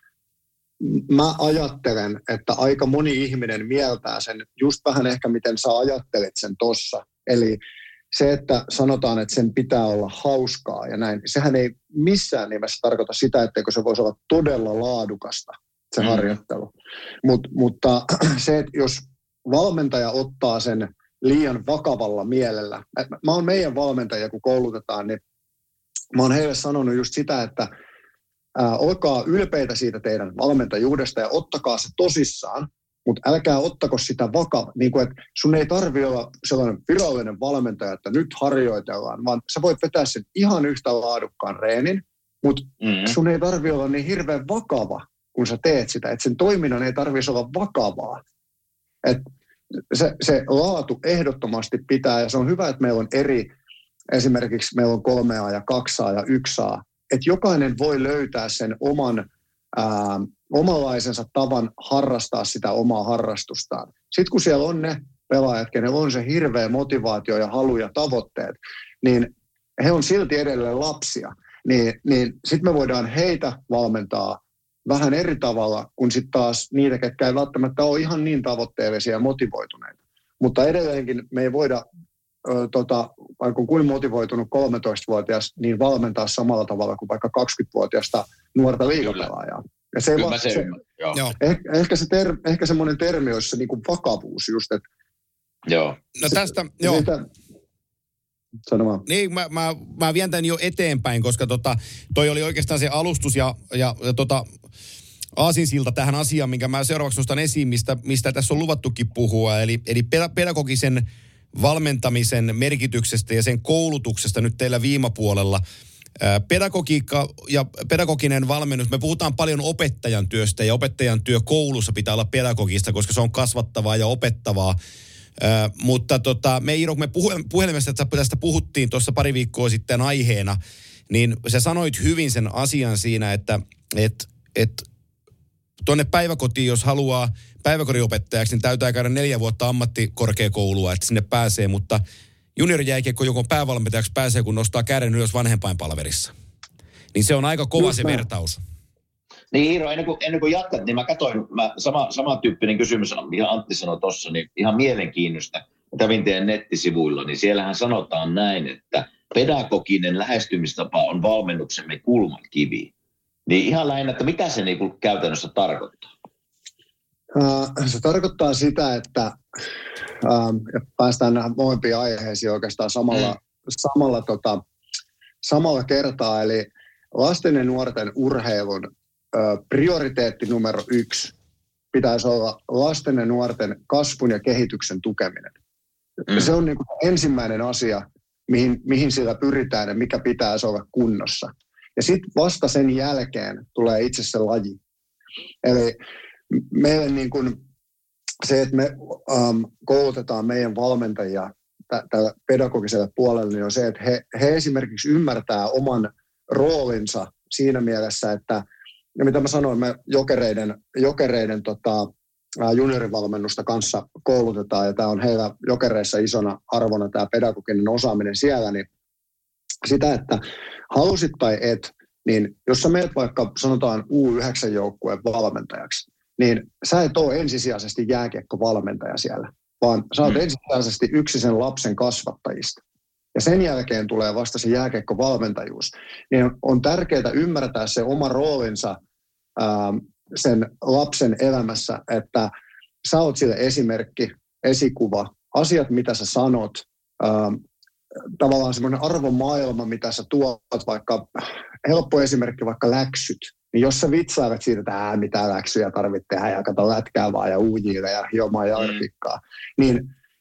mä ajattelen, että aika moni ihminen mieltää sen just vähän ehkä miten sä ajattelet sen tossa. Eli se, että sanotaan, että sen pitää olla hauskaa ja näin, sehän ei missään nimessä tarkoita sitä, etteikö se voisi olla todella laadukasta. Se mm. harjoittelu. Mut, mutta se, että jos valmentaja ottaa sen liian vakavalla mielellä, mä oon meidän valmentajia, kun koulutetaan, niin mä oon heille sanonut just sitä, että ää, olkaa ylpeitä siitä teidän valmentajuudesta ja ottakaa se tosissaan, mutta älkää ottako sitä vakava, niin kuin, että sun ei tarvitse olla sellainen virallinen valmentaja, että nyt harjoitellaan, vaan sä voit vetää sen ihan yhtä laadukkaan reenin, mutta mm. sun ei tarvitse olla niin hirveän vakava, kun sä teet sitä, että sen toiminnan ei tarvitsisi olla vakavaa. Et se, se laatu ehdottomasti pitää, ja se on hyvä, että meillä on eri, esimerkiksi meillä on kolmea ja kaksaa ja yksaa, että jokainen voi löytää sen oman, ää, omanlaisensa tavan harrastaa sitä omaa harrastustaan. Sitten kun siellä on ne pelaajat, kenellä on se hirveä motivaatio ja halu ja tavoitteet, niin he on silti edelleen lapsia. Niin, niin sitten me voidaan heitä valmentaa vähän eri tavalla kuin sitten taas niitä, ketkä ei välttämättä ole ihan niin tavoitteellisia ja motivoituneita. Mutta edelleenkin me ei voida, ö, tota, vaikka kuin motivoitunut kolmetoistavuotias, niin valmentaa samalla tavalla kuin vaikka kaksikymmentävuotiaasta nuorta liigapelaajaa. Ja se, va, se, se Joo. ehkä, ehkä, se ter, ehkä semmoinen termi olisi se niin kuin vakavuus just, että Joo. No tästä, joo. Sitä, sanomaan. Niin, mä, mä, mä vien tämän jo eteenpäin, koska tota, toi oli oikeastaan se alustus ja, ja, ja tota, aasinsilta tähän asiaan, minkä mä seuraavaksi nostan esiin, mistä, mistä tässä on luvattukin puhua. Eli, eli pedagogisen valmentamisen merkityksestä ja sen koulutuksesta nyt teillä viimapuolella. Pedagogiikka ja pedagoginen valmennus, me puhutaan paljon opettajan työstä ja opettajan työ koulussa pitää olla pedagogista, koska se on kasvattavaa ja opettavaa. Ö, mutta tota, me Iiro, kun me puhelimessa tästä puhuttiin tuossa pari viikkoa sitten aiheena, niin sä sanoit hyvin sen asian siinä, että et, et, tuonne päiväkotiin, jos haluaa päiväkodinopettajaksi, niin täytyy käydä neljä vuotta ammattikorkeakoulua, että sinne pääsee, mutta juniorijääkiekko joko päävalmentajaksi pääsee, kun nostaa käden ylös vanhempainpalverissa. Niin se on aika kova se vertaus. Niin Iiro, ennen kuin, ennen kuin jatkat, niin mä katsoin, mä, sama, samantyyppinen kysymys, mitä Antti sanoi tuossa, niin ihan mielenkiinnosta. Kävin teidän nettisivuilla, niin siellähän sanotaan näin, että pedagoginen lähestymistapa on valmennuksemme kulmakivi. Niin ihan lähinnä, että mitä se niin kuin käytännössä tarkoittaa? Uh, se tarkoittaa sitä, että uh, ja päästään näihin molempiin aiheisiin oikeastaan samalla, mm. samalla, tota, samalla kertaa. Eli lasten ja nuorten urheilun uh, prioriteetti numero yksi pitäisi olla lasten ja nuorten kasvun ja kehityksen tukeminen. Mm. Se on niin kuin ensimmäinen asia, mihin, mihin sillä pyritään ja mikä pitäisi olla kunnossa. Ja sitten vasta sen jälkeen tulee itse se laji. Eli meille niin kuin se, että me um, koulutetaan meidän valmentajia tä- tällä pedagogiselle puolelle, niin on se, että he, he esimerkiksi ymmärtää oman roolinsa siinä mielessä, että, ja mitä mä sanoin, me jokereiden, jokereiden tota, juniorivalmennusta kanssa koulutetaan, ja tämä on heillä jokereissa isona arvona tämä pedagoginen osaaminen siellä, niin sitä, että halusit tai et, niin jos sä meet vaikka sanotaan U yhdeksän joukkueen valmentajaksi, niin sä et ole ensisijaisesti jääkiekkovalmentaja siellä, vaan sä oot mm. ensisijaisesti yksi sen lapsen kasvattajista. Ja sen jälkeen tulee vasta se jääkiekkovalmentajuus. Niin on tärkeää ymmärtää se oma roolinsa ää, sen lapsen elämässä, että sä oot sille esimerkki, esikuva, asiat mitä sä sanot, ää, tavallaan semmoinen arvomaailma, mitä sä tuot, vaikka helppo esimerkki, vaikka läksyt. Niin jos sä vitsailet siitä, että ää, mitä läksyjä tarvitsee tehdä ja kato lätkää vaan ja uujille ja hiomaan ja artikkaa, niin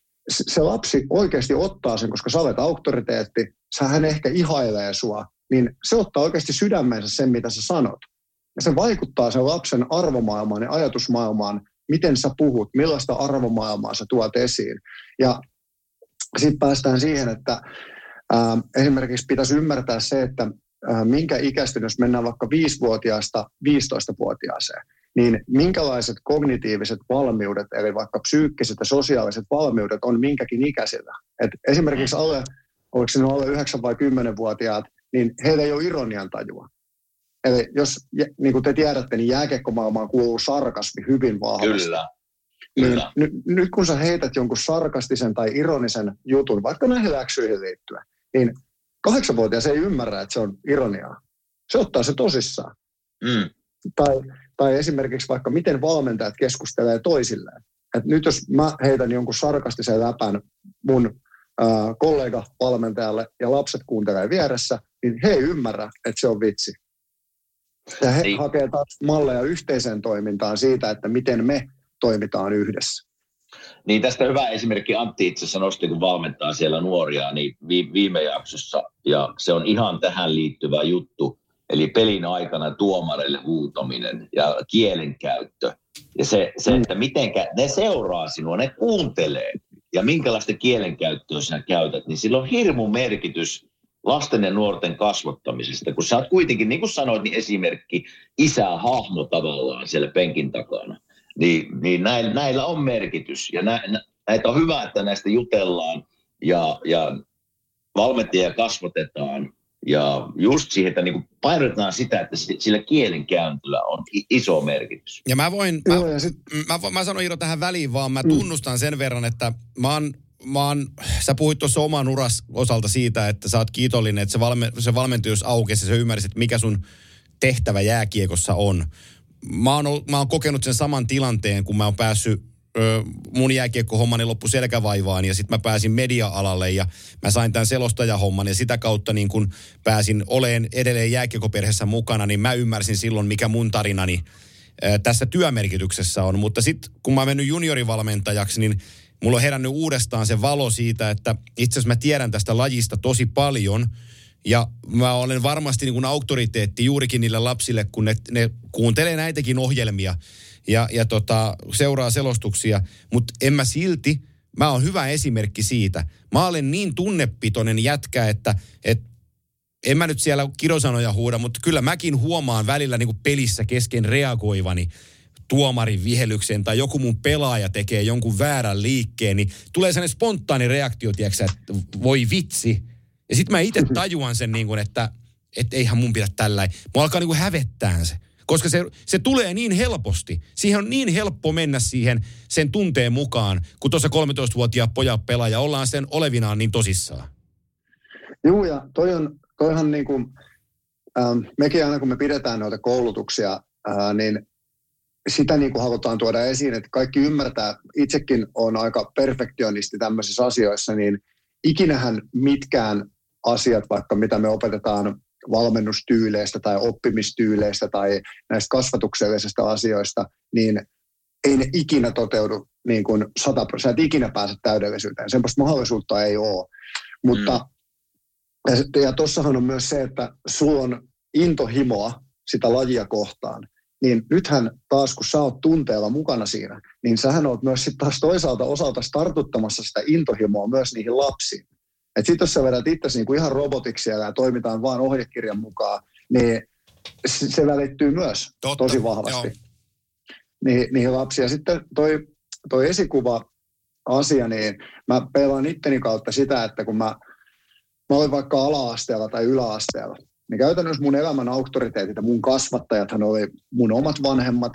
se lapsi oikeasti ottaa sen, koska sä olet auktoriteetti, hän ehkä ihailee sua, niin se ottaa oikeasti sydämensä sen, mitä sä sanot. Ja se vaikuttaa sen lapsen arvomaailmaan ja ajatusmaailmaan, miten sä puhut, millaista arvomaailmaa sä tuot esiin. Ja sitten päästään siihen, että ää, esimerkiksi pitäisi ymmärtää se, että ää, minkä ikäisten, jos mennään vaikka viisivuotiaasta viisitoistavuotiaaseen, niin minkälaiset kognitiiviset valmiudet, eli vaikka psyykkiset ja sosiaaliset valmiudet on minkäkin ikäisillä. Et esimerkiksi alle, oliko se alle yhdeksän- vai kymmenvuotiaat, niin heillä ei ole ironian tajua. Eli jos, niin kuin te tiedätte, niin jääkiekkomaailmaan kuuluu sarkasmi hyvin vahvasti. Kyllä. Niin Kyllä. nyt, nyt kun sä heität jonkun sarkastisen tai ironisen jutun, vaikka näihin läksyihin liittyen, niin kahdeksanvuotias ei ymmärrä, että se on ironiaa. Se ottaa se tosissaan. Mm. Tai, tai esimerkiksi vaikka miten valmentajat keskustelee toisilleen. Et nyt jos mä heitän jonkun sarkastisen läpän mun äh, kollega-valmentajalle ja lapset kuuntelee vieressä, niin he ei ymmärrä, että se on vitsi. Ja he niin. hakee taas malleja yhteiseen toimintaan siitä, että miten me toimitaan yhdessä. Niin tästä hyvä esimerkki Antti itse asiassa nosti, kun valmentaa siellä nuoria, niin viime jaksossa, ja se on ihan tähän liittyvä juttu, eli pelin aikana tuomareille huutaminen ja kielenkäyttö. Ja se, se että mitenkä ne seuraa sinua, ne kuuntelee, ja minkälaista kielenkäyttöä sinä käytät, niin sillä on hirmu merkitys lasten ja nuorten kasvattamisesta, kun sä oot kuitenkin, niin kuin sanoit, niin esimerkki isähahmo tavallaan siellä penkin takana. Niin, niin näillä, näillä on merkitys. Ja nä, nä, näitä on hyvä, että näistä jutellaan ja, ja valmentajia kasvatetaan. Ja just siihen, että niin painotetaan sitä, että sillä kielenkäynnillä on iso merkitys. Ja mä voin, mä, mä, mä, mä sanon Iiro tähän väliin vaan, mä tunnustan sen verran, että mä oon, mä oon, sä puhuit tuossa oman uras osalta siitä, että sä oot kiitollinen, että se, valme, se valmentajuus aukesi ja sä ymmärsit, mikä sun tehtävä jääkiekossa on. Mä oon, mä oon kokenut sen saman tilanteen, kun mä oon päässyt mun jääkiekkohommani loppu selkävaivaan ja sitten mä pääsin media-alalle ja mä sain tämän selostajahomman ja sitä kautta niin kun pääsin oleen edelleen jääkiekkoperheessä mukana, niin mä ymmärsin silloin, mikä mun tarinani ää, tässä työmerkityksessä on. Mutta sitten kun mä oon mennyt juniorivalmentajaksi, niin mulla on herännyt uudestaan se valo siitä, että itse asiassa mä tiedän tästä lajista tosi paljon ja mä olen varmasti niin kun auktoriteetti juurikin niille lapsille, kun ne, ne kuuntelee näitäkin ohjelmia ja, ja tota, seuraa selostuksia, mutta en mä silti, mä oon hyvä esimerkki siitä. Mä olen niin tunnepitoinen jätkä, että et, en mä nyt siellä kirosanoja huuda, mutta kyllä mäkin huomaan välillä niin kuin pelissä kesken reagoivani tuomarin vihelykseen tai joku mun pelaaja tekee jonkun väärän liikkeen, niin tulee sellainen spontaani reaktio, tiiäksä, että voi vitsi. Ja sit mä itse tajuan sen, niin kuin, että et eihän mun pidä tälläin. Mua alkaa niin kuin hävettää se. Koska se, se tulee niin helposti. Siihen on niin helppo mennä siihen sen tunteen mukaan, kun tuossa kolmetoistavuotiaan pojat pelaa ja ollaan sen olevinaan niin tosissaan. Joo, ja toi on, toihan niin kuin, ähm, mekin aina kun me pidetään noita koulutuksia, äh, niin sitä niin kuin halutaan tuoda esiin, että kaikki ymmärtää, itsekin on aika perfektionisti tämmöisissä asioissa, niin ikinähän mitkään asiat, vaikka mitä me opetetaan valmennustyyleistä tai oppimistyyleistä tai näistä kasvatuksellisista asioista, niin ei ne ikinä toteudu niin kuin sata prosenttia, ikinä pääse täydellisyyteen. Semmoista mahdollisuutta ei ole. Mutta, mm. ja, ja tossahan on myös se, että sulla on intohimoa sitä lajia kohtaan. Niin nythän taas, kun sä oot tunteella mukana siinä, niin sähän oot myös sitten taas toisaalta osalta tartuttamassa sitä intohimoa myös niihin lapsiin. Että sitten jos sä vedät itsesi niinku ihan robotiksi siellä ja toimitaan vaan ohjekirjan mukaan, niin se välittyy myös Totta, tosi vahvasti Ni, niihin lapsiin. Ja sitten toi, toi esikuva-asia, niin mä peilaan itteni kautta sitä, että kun mä, mä olin vaikka ala-asteella tai yläasteella, niin käytännössä mun elämän auktoriteetit ja mun kasvattajathan oli mun omat vanhemmat,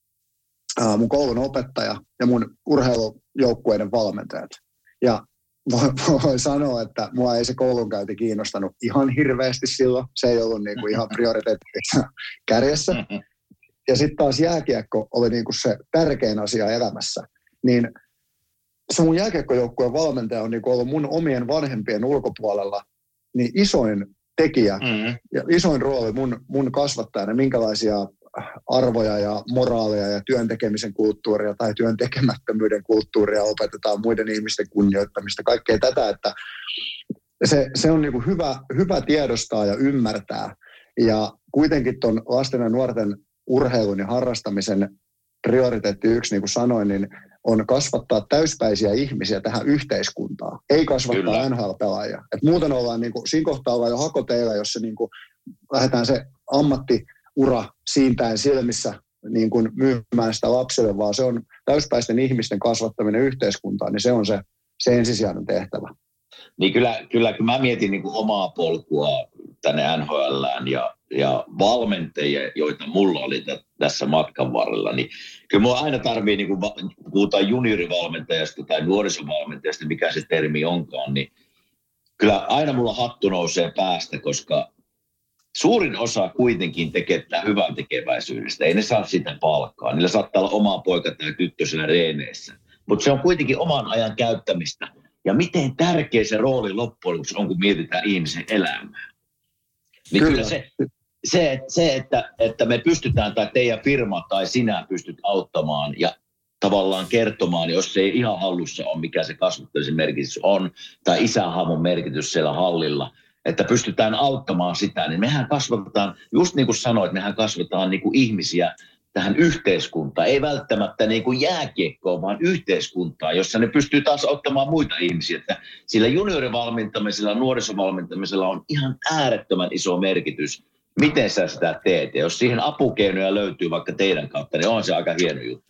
ää, mun koulun opettaja ja mun urheilujoukkueiden valmentajat. Ja voi, voi sanoa, että mua ei se koulunkäynti kiinnostanut ihan hirveästi silloin. Se ei ollut niinku ihan prioriteettina kärjessä. Ja sitten taas jääkiekko oli niinku se tärkein asia elämässä. Niin se mun jääkiekkojoukkueen valmentaja on niinku ollut mun omien vanhempien ulkopuolella niin isoin tekijä mm-hmm. ja isoin rooli mun, mun kasvattajana, minkälaisia arvoja ja moraalia ja työn tekemisen kulttuuria tai työn tekemättömyyden kulttuuria opetetaan, muiden ihmisten kunnioittamista, kaikkea tätä, että se, se on niin kuin hyvä, hyvä tiedostaa ja ymmärtää. Ja kuitenkin tuon lasten ja nuorten urheilun ja harrastamisen prioriteetti yksi, niin kuin sanoin, niin on kasvattaa täyspäisiä ihmisiä tähän yhteiskuntaan, ei kasvattaa Kyllä. N H L-pelaajia. Et muuten ollaan, niin kuin, siinä kohtaa ollaan jo hakoteilla, jos se, niin kuin, lähdetään se ammattiura siintäen silmissä niin kuin myymään sitä lapselle, vaan se on täyspäisten ihmisten kasvattaminen yhteiskuntaan, niin se on se, se ensisijainen tehtävä. Niin kyllä, kyllä kun mä mietin niin kuin omaa polkua tänne N H L:ään ja, ja valmentajia, joita mulla oli t- tässä matkan varrella, niin kyllä mulla aina tarvii, niin kun puhutaan juniorivalmentajasta tai nuorisovalmentajasta, mikä se termi onkaan, niin kyllä aina mulla hattu nousee päästä, koska suurin osa kuitenkin tekee tätä hyvän tekeväisyydestä. Ei ne saa sitä palkkaa. Niillä saattaa olla oma poika tai tyttö siellä reeneissä. Mutta se on kuitenkin oman ajan käyttämistä. Ja miten tärkeä se rooli loppujen lopuksi on, kun mietitään ihmisen elämää. Niin kyllä, kyllä se, se, se että, että me pystytään, tai teidän firma tai sinä pystyt auttamaan ja tavallaan kertomaan, jos se ei ihan hallussa ole, mikä se kasvattamisen merkitys on, tai isähahmon merkitys siellä hallilla, että pystytään auttamaan sitä, niin mehän kasvatetaan, just niin kuin sanoit, mehän kasvatetaan niin kuin ihmisiä tähän yhteiskuntaan, ei välttämättä niin kuin jääkiekkoon, vaan yhteiskuntaan, jossa ne pystyy taas auttamaan muita ihmisiä. Että sillä juniorivalmentamisella, nuorisovalmentamisella on ihan äärettömän iso merkitys, miten sä sitä teet. Ja jos siihen apukeinoja löytyy vaikka teidän kautta, niin on se aika hieno juttu.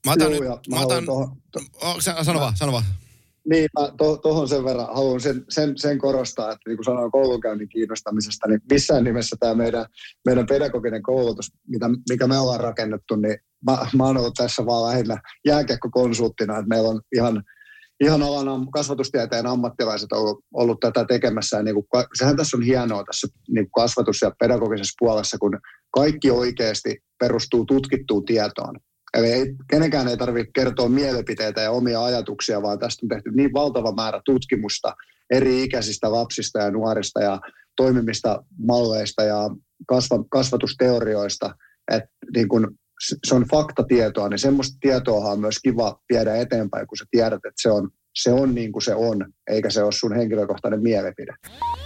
Mä otan Joo, nyt, ja mä mä otan, tohon, to, oh, sano vaan, sano vaan. Niin, mä to, tohon sen verran haluan sen, sen, sen korostaa, että niin kuin sanoin koulunkäynnin kiinnostamisesta, niin missään nimessä tämä meidän, meidän pedagoginen koulutus, mitä, mikä me ollaan rakennettu, niin mä, mä oon ollut tässä vaan lähinnä jääkiekkokonsulttina, että meillä on ihan, ihan alan kasvatustieteen ammattilaiset ollut, ollut tätä tekemässä. Ja niin kuin, sehän tässä on hienoa tässä niin kuin kasvatus- ja pedagogisessa puolessa, kun kaikki oikeasti perustuu tutkittuun tietoon. Eli ei, kenenkään ei tarvitse kertoa mielipiteitä ja omia ajatuksia, vaan tästä on tehty niin valtava määrä tutkimusta eri ikäisistä lapsista ja nuorista ja toimimista malleista ja kasva, kasvatusteorioista, että niin kun se on faktatietoa, niin semmoista tietoa on myös kiva viedä eteenpäin, kun sä tiedät, että se on, se on niin kuin se on, eikä se ole sun henkilökohtainen mielipide.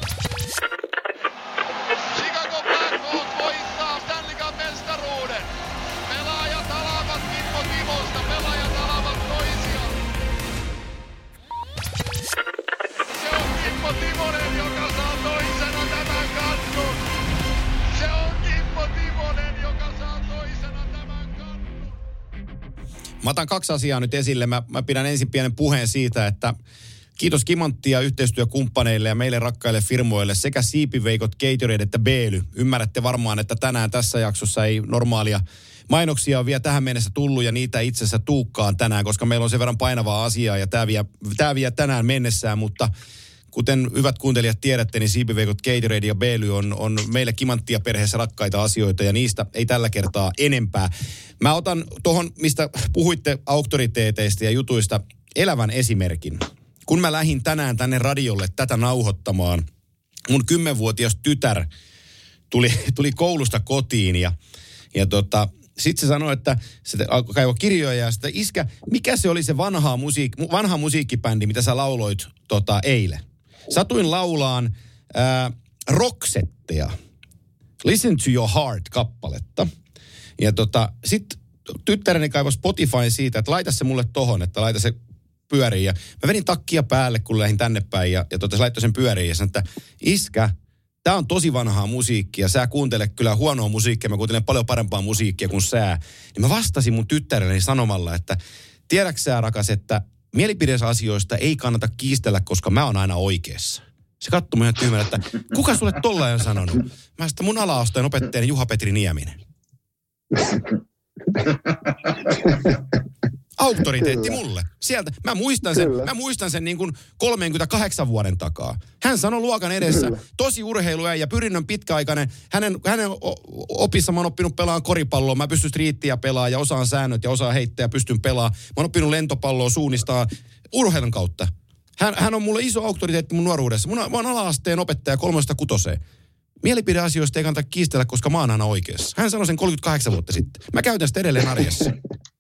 Chicago Blackhawks voittaa Stanley Cup -mestaruuden. Pelaajat alavat Kimmo Timosta, pelaajat alavat toisiaan. Se on Kimmo Timonen, joka saa toisena tämän kannun. Se on Kimmo Timonen, joka saa toisena tämän kannun. Mä otan kaksi asiaa nyt esille. Mä, mä pidän ensin pienen puheen siitä, että kiitos Kimanttia yhteistyökumppaneille ja meille rakkaille firmoille sekä Siipiveikot, Gatorade että Beely. Ymmärrätte varmaan, että tänään tässä jaksossa ei normaalia mainoksia on vielä tähän mennessä tullut ja niitä itse asiassa tuukkaan tänään, koska meillä on sen verran painavaa asiaa ja tämä vie, tämä vie tänään mennessään, mutta kuten hyvät kuuntelijat tiedätte, niin Siipiveikot, Gatorade ja Beely on, on meille Kimanttia perheessä rakkaita asioita ja niistä ei tällä kertaa enempää. Mä otan tuohon, mistä puhuitte auktoriteeteista ja jutuista, elävän esimerkin. Kun mä lähdin tänään tänne radiolle tätä nauhoittamaan, mun kymmenvuotias tytär tuli, tuli koulusta kotiin ja, ja tota, sitten se sanoi, että se kaivoi kirjoja ja sitten iskä, mikä se oli se vanha, musiik, vanha musiikkibändi, mitä sä lauloit tota, eilen? Satuin laulaan ää, Roxettea, Listen to Your Heart-kappaletta. Ja tota, sitten tyttäreni kaivoi Spotifyn siitä, että laita se mulle tohon, että laita se pyöriin. Ja mä vedin takkia päälle, kun lähdin tänne päin ja, ja tota, se laittoi sen pyöriin ja sanoi, että iskä, tää on tosi vanhaa musiikkia. Sä kuuntelet kyllä huonoa musiikkia, mä kuuntelen paljon parempaa musiikkia kuin sä. Niin mä vastasin mun tyttärelleni sanomalla, että tiedätkö sä rakas, että mielipideasioista ei kannata kiistellä, koska mä oon aina oikeassa. Se katsoi ihan tyhmänä, että kuka sulle tollain on sanonut? Mä sitä mun ala-asteen opettajani Juha-Petri Nieminen. Auktoriteetti Kyllä. mulle. Sieltä. Mä muistan sen, mä muistan sen niin kuin kolmekymmentäkahdeksan vuoden takaa. Hän sanoi luokan edessä, Kyllä. tosi urheiluäijä, pyrinnön pitkäaikainen. Hänen, hänen opissa mä oon oppinut pelaamaan koripalloa. Mä pystyn striittiä pelaamaan ja osaan säännöt ja osaan heittää ja pystyn pelaamaan. Mä oon oppinut lentopalloa suunnistaa urheilun kautta. Hän, hän on mulle iso auktoriteetti mun nuoruudessa. Mun, mä oon ala-asteen opettaja kolmesta kutoseen. Mielipideasioista ei kannata kiistellä, koska mä oon aina oikeassa. Hän sanoi sen kolmekymmentäkahdeksan vuotta sitten. Mä käytän sitä edelleen arjessa.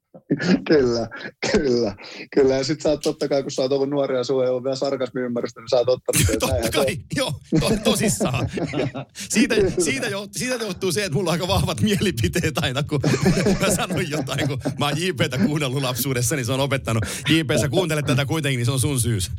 Kyllä, kyllä, kyllä. Ja sit sä oot totta kai, kun sä oot ollut nuoria ja sulla ei ole vielä sarkasmiymmärrystä, niin sä oot ottanut sen. Totta kai, on. joo, to, tosissaan. siitä, siitä, jo, siitä johtuu se, että mulla on aika vahvat mielipiteet aina, kun mä sanoin jotain, kun mä oon J P:tä kuunnellut lapsuudessa, niin se on opettanut. J P, sä kuuntelet tätä kuitenkin, niin se on sun syys.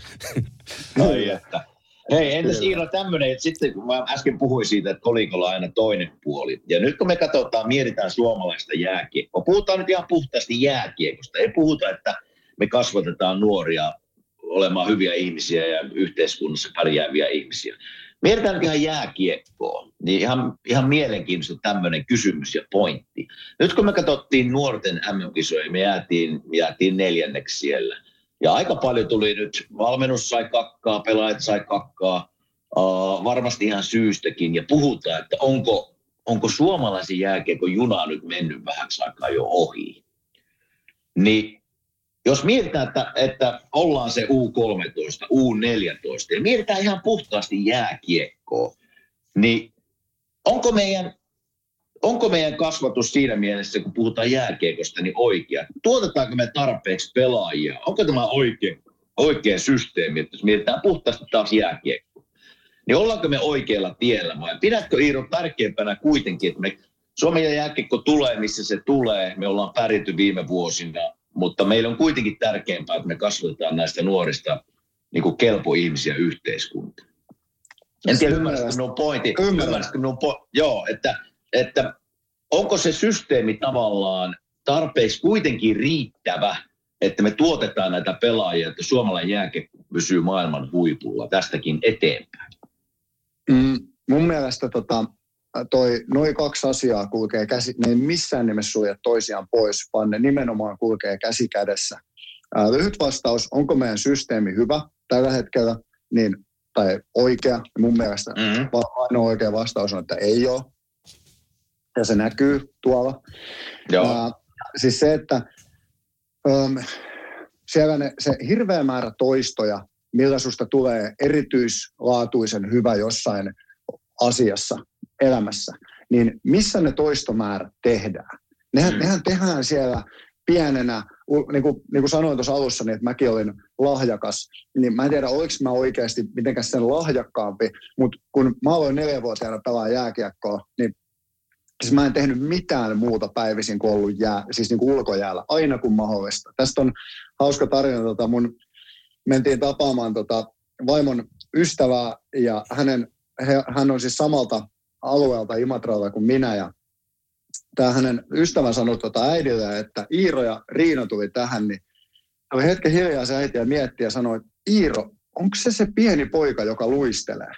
Ai että. Hei, entäs Iiro tämmöinen, että sitten kun mä äsken puhuin siitä, että kolikolla on aina toinen puoli. Ja nyt kun me katsotaan, mietitään suomalaista jääkiekkoa, puhutaan nyt ihan puhtaasti jääkiekosta. Ei puhuta, että me kasvatetaan nuoria olemaan hyviä ihmisiä ja yhteiskunnassa pärjääviä ihmisiä. Mietitään nyt ihan jääkiekkoa, niin ihan, ihan mielenkiintoista tämmöinen kysymys ja pointti. Nyt kun me katsottiin nuorten M M-kisoja, me jäätiin, jäätiin neljänneksi siellä. Ja aika paljon tuli nyt, valmennus sai kakkaa, pelaajat sai kakkaa, uh, varmasti ihan syystäkin. Ja puhutaan, että onko, onko suomalaisen jääkiekon juna nyt mennyt vähäksi aikaa jo ohi. Niin jos mietitään, että, että ollaan se U kolmetoista, U neljätoista ja mietitään ihan puhtaasti jääkiekkoa, niin onko meidän... Onko meidän kasvatus siinä mielessä, kun puhutaan jääkiekosta, niin oikea? Tuotetaanko me tarpeeksi pelaajia? Onko tämä oikea, oikea systeemi, että jos mietitään puhtaasti taas jääkiekkoa? Niin ollaanko me oikealla tiellä vai pidätkö Iiro tärkeämpänä kuitenkin, että me, Suomen jääkiekko tulee, missä se tulee. Me ollaan pärjätty viime vuosina, mutta meillä on kuitenkin tärkeämpää, että me kasvatetaan näistä nuorista niin kuin kelpoihmisiä yhteiskuntaan. En tiedä, ymmärrätkö minun pointin? Ymmärrätkö minun po- Joo, että... että onko se systeemi tavallaan tarpeeksi kuitenkin riittävä, että me tuotetaan näitä pelaajia, että suomalainen jääkiekko pysyy maailman huipulla tästäkin eteenpäin? Mm, mun mielestä tota, toi, noi kaksi asiaa kulkee käsi, ne ei missään nimessä sulje toisiaan pois, vaan ne nimenomaan kulkee käsi kädessä. Ää, lyhyt vastaus, onko meidän systeemi hyvä tällä hetkellä, niin, tai oikea? Mun mielestä mm-hmm. ainoa oikea vastaus on, että ei ole. Ja se näkyy tuolla. Joo. Ää, siis se, että äm, siellä ne, se hirveä määrä toistoja, millä susta tulee erityislaatuisen hyvä jossain asiassa, elämässä, niin missä ne toistomäärät tehdään? Nehän, mm. nehän tehdään siellä pienenä, niin kuin, niin kuin sanoin tuossa alussa, niin että mäkin olin lahjakas, niin mä en tiedä, oliko mä oikeasti mitenkään sen lahjakkaampi, mutta kun mä aloin neljävuotiaana pelaa jääkiekkoa, niin siis mä en tehnyt mitään muuta päivisin kuin ollut jää, siis niin kuin ulkojäällä, aina kun mahdollista. Tästä on hauska tarina, tota mun mentiin tapaamaan tota vaimon ystävää ja hänen, he, hän on siis samalta alueelta Imatralla kuin minä ja tämä hänen ystävän sanoi tota äidille, että Iiro ja Riina tuli tähän, niin hän oli hetken hiljaa se äiti ja mietti ja sanoi, että Iiro, onko se se pieni poika, joka luistelee?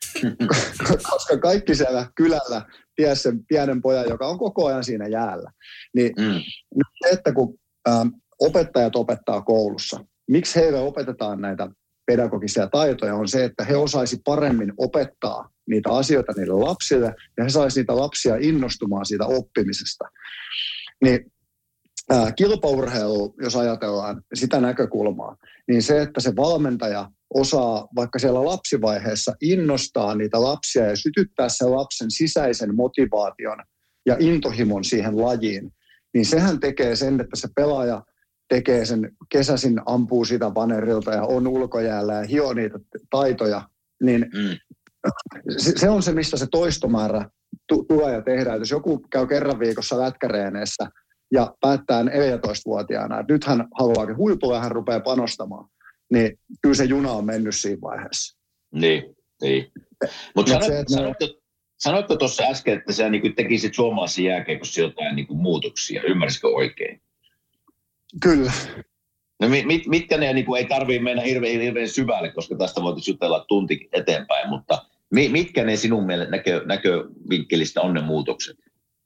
Koska kaikki siellä kylällä tiesi sen pienen pojan, joka on koko ajan siinä jäällä. Niin mm. nyt se, että kun ä, opettajat opettaa koulussa, miksi heille opetetaan näitä pedagogisia taitoja, on se, että he osaisi paremmin opettaa niitä asioita niille lapsille, ja he saisi niitä lapsia innostumaan siitä oppimisesta. Niin ää, kilpaurheilu, jos ajatellaan sitä näkökulmaa, niin se, että se valmentaja osaa vaikka siellä lapsivaiheessa innostaa niitä lapsia ja sytyttää sen lapsen sisäisen motivaation ja intohimon siihen lajiin, niin sehän tekee sen, että se pelaaja tekee sen kesäsin, ampuu sitä vanerilta ja on ulkojäällä ja hioo niitä taitoja, niin mm. se on se, mistä se toistomäärä t- tulee ja tehdään. Jos joku käy kerran viikossa lätkäreeneissä ja päättää neljätoistavuotiaana, että nyt hän haluaakin huipulla ja hän rupeaa panostamaan, niin kyllä se juna on mennyt siinä vaiheessa. Niin, niin. Mutta sanoit, se, sanoitko, sanoitko tuossa äsken, että sä niin tekisit suomalaisen jääkiekossa jotain niin muutoksia, ymmärsikö oikein? Kyllä. No mit, mitkä ne niin kuin, ei tarvitse mennä hirveän, hirveän syvälle, koska tästä voitaisiin jutella tunti eteenpäin, mutta mitkä ne sinun mielestä näkö, näkövinkkelistä on ne muutokset?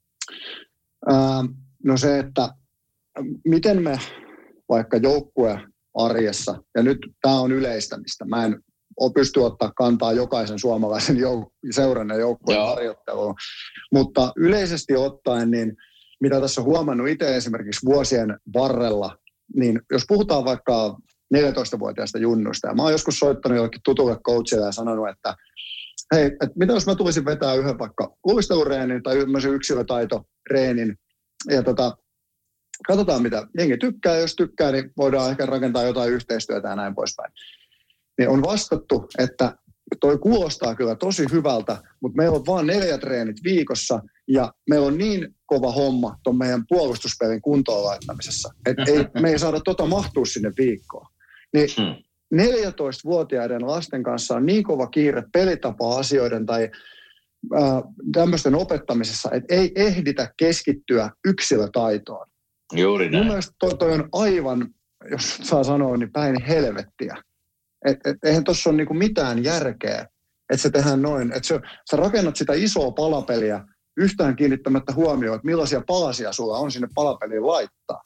Ää, no se, että miten me vaikka joukkue arjessa, ja nyt tämä on yleistämistä, mä en pysty ottaa kantaa jokaisen suomalaisen jouk- seuran ja joukkueen harjoitteluun, mutta yleisesti ottaen, niin mitä tässä on huomannut itse esimerkiksi vuosien varrella, niin jos puhutaan vaikka neljätoistavuotiaista junnuista, ja mä oon joskus soittanut jollekin tutulle coachille ja sanonut, että hei, että mitä jos mä tulisin vetää yhden vaikka luistelureenin tai ymmärsin yksilötaitoreenin, ja tota, katsotaan mitä jengi tykkää, jos tykkää, niin voidaan ehkä rakentaa jotain yhteistyötä ja näin poispäin. Niin on vastattu, että toi kuulostaa kyllä tosi hyvältä, mutta meillä on vaan neljä treenit viikossa ja meillä on niin kova homma tuon meidän puolustuspelin kuntoon laittamisessa, että ei, me ei saada tota mahtua sinne viikkoon. Niin neljätoistavuotiaiden lasten kanssa on niin kova kiire pelitapa-asioiden tai äh, tämmöisten opettamisessa, että ei ehditä keskittyä yksilötaitoon. Juuri näin. Mun mielestä toi, toi on aivan, jos saa sanoa, niin päin helvettiä. Et, et, eihän tuossa ole niinku mitään järkeä, että se tehdään noin. Että sä rakennat sitä isoa palapeliä yhtään kiinnittämättä huomioon, että millaisia palasia sulla on sinne palapeliin laittaa.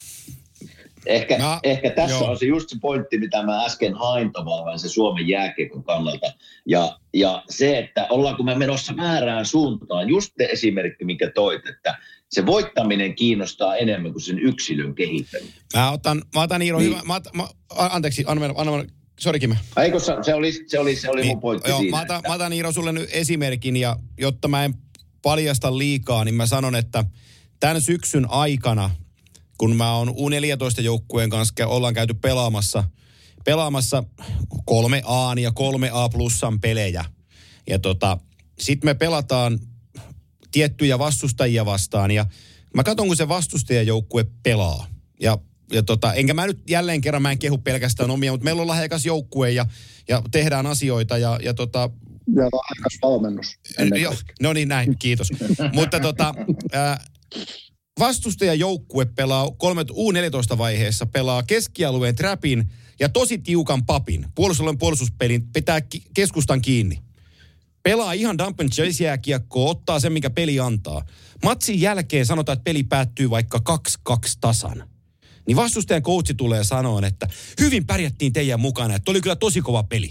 Ehkä, no, ehkä tässä joo. on se just se pointti, mitä mä äsken hain tavallaan se Suomen jääkiekon kannalta. Ja, ja se, että ollaanko me menossa väärään suuntaan, just te esimerkki, minkä toit, että se voittaminen kiinnostaa enemmän kuin sen yksilön kehittäminen. Mä otan, mä otan Iiro, niin. hyvä, mä, mä, anteeksi, anna, anna, sori Kime. Eikö se, se oli, se oli, se oli niin, mun pointti joo, siinä. Mä otan, että... mä otan Iiro sulle nyt esimerkin ja jotta mä en paljasta liikaa, niin mä sanon, että tämän syksyn aikana, kun mä oon U neljätoista-joukkueen kanssa ollaan käyty pelaamassa, pelaamassa kolme A ja kolme A plussan pelejä. Ja tota, sit me pelataan tiettyjä vastustajia vastaan ja mä katson, kun se vastustajajoukkue pelaa. Ja, ja tota, enkä mä nyt jälleen kerran, mä en kehu pelkästään omia, mutta meillä on lahjakas joukkue ja, ja tehdään asioita ja, ja tota... Ja lahjakas valmennus. Jo, no niin, näin, kiitos. Mutta tota... Ää, vastustajajoukkue pelaa U neljätoista vaiheessa, pelaa keskialueen trapin ja tosi tiukan papin. Puolustusalueen puolustuspelin pitää ki- keskustan kiinni. Pelaa ihan dump and chase jääkiekkoa, ottaa sen, mikä peli antaa. Matsin jälkeen sanotaan, että peli päättyy vaikka kaksi kaksi tasan. Niin vastustajan coachi tulee sanoa, että hyvin pärjättiin teidän mukana, että oli kyllä tosi kova peli.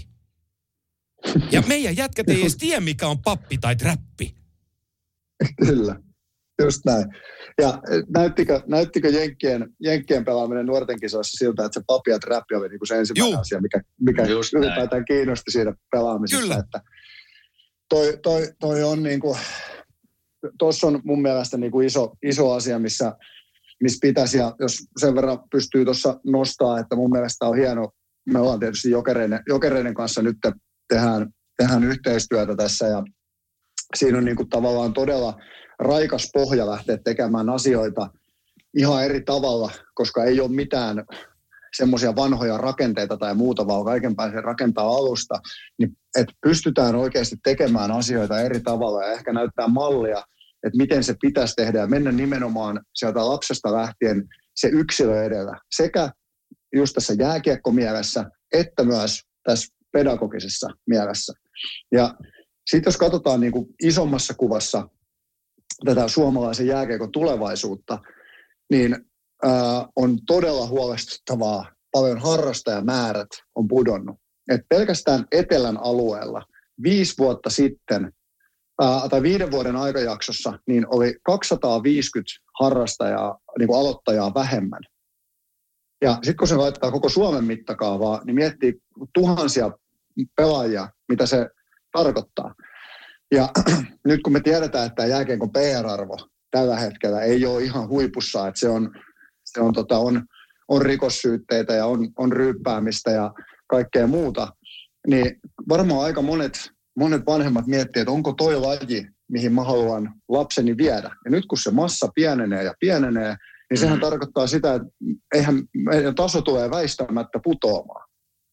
Ja meidän jätkät ei edes tiedä, mikä on pappi tai trappi. Kyllä, just näin. Ja näyttikö, näyttikö Jenkkien, Jenkkien pelaaminen nuorten kisoissa siltä, että se pappi ja trappi oli niin kuin se ensimmäinen Juh. asia, mikä, mikä ylipäätään kiinnosti siinä pelaamisessa. Kyllä. Että toi, toi, toi on niin kuin, tuossa on mun mielestä niin kuin iso, iso asia, missä, missä pitäisi, ja jos sen verran pystyy tuossa nostaa, että mun mielestä on hieno, me ollaan tietysti jokereiden, jokereiden kanssa nyt tehdään, tehdään yhteistyötä tässä, ja siinä on niin kuin tavallaan todella raikas pohja lähteä tekemään asioita ihan eri tavalla, koska ei ole mitään semmoisia vanhoja rakenteita tai muuta, vaan kaiken pääsee rakentaa alusta, niin että pystytään oikeasti tekemään asioita eri tavalla ja ehkä näyttää mallia, että miten se pitäisi tehdä ja mennä nimenomaan sieltä lapsesta lähtien se yksilö edellä, sekä just tässä jääkiekkomielessä, että myös tässä pedagogisessa mielessä. Ja sitten jos katsotaan niin kuin isommassa kuvassa tätä suomalaisen jääkiekon tulevaisuutta, niin ää, on todella huolestuttavaa. Paljon harrastajamäärät on pudonnut. Et pelkästään etelän alueella viisi vuotta sitten, ää, tai viiden vuoden aikajaksossa, niin oli kaksisataaviisikymmentä harrastajaa, niin kuin aloittajaa vähemmän. Ja sitten kun se laittaa koko Suomen mittakaavaa, niin miettii tuhansia pelaajia, mitä se tarkoittaa. Ja nyt kun me tiedetään, että jääkiekon P R-arvo tällä hetkellä ei ole ihan huipussa, että se on, se on, tota, on, on rikossyytteitä ja on, on ryyppäämistä ja kaikkea muuta, niin varmaan aika monet, monet vanhemmat miettii, että onko toi laji, mihin mä haluan lapseni viedä. Ja nyt kun se massa pienenee ja pienenee, niin sehän tarkoittaa sitä, että eihän meidän taso tulee väistämättä putoamaan.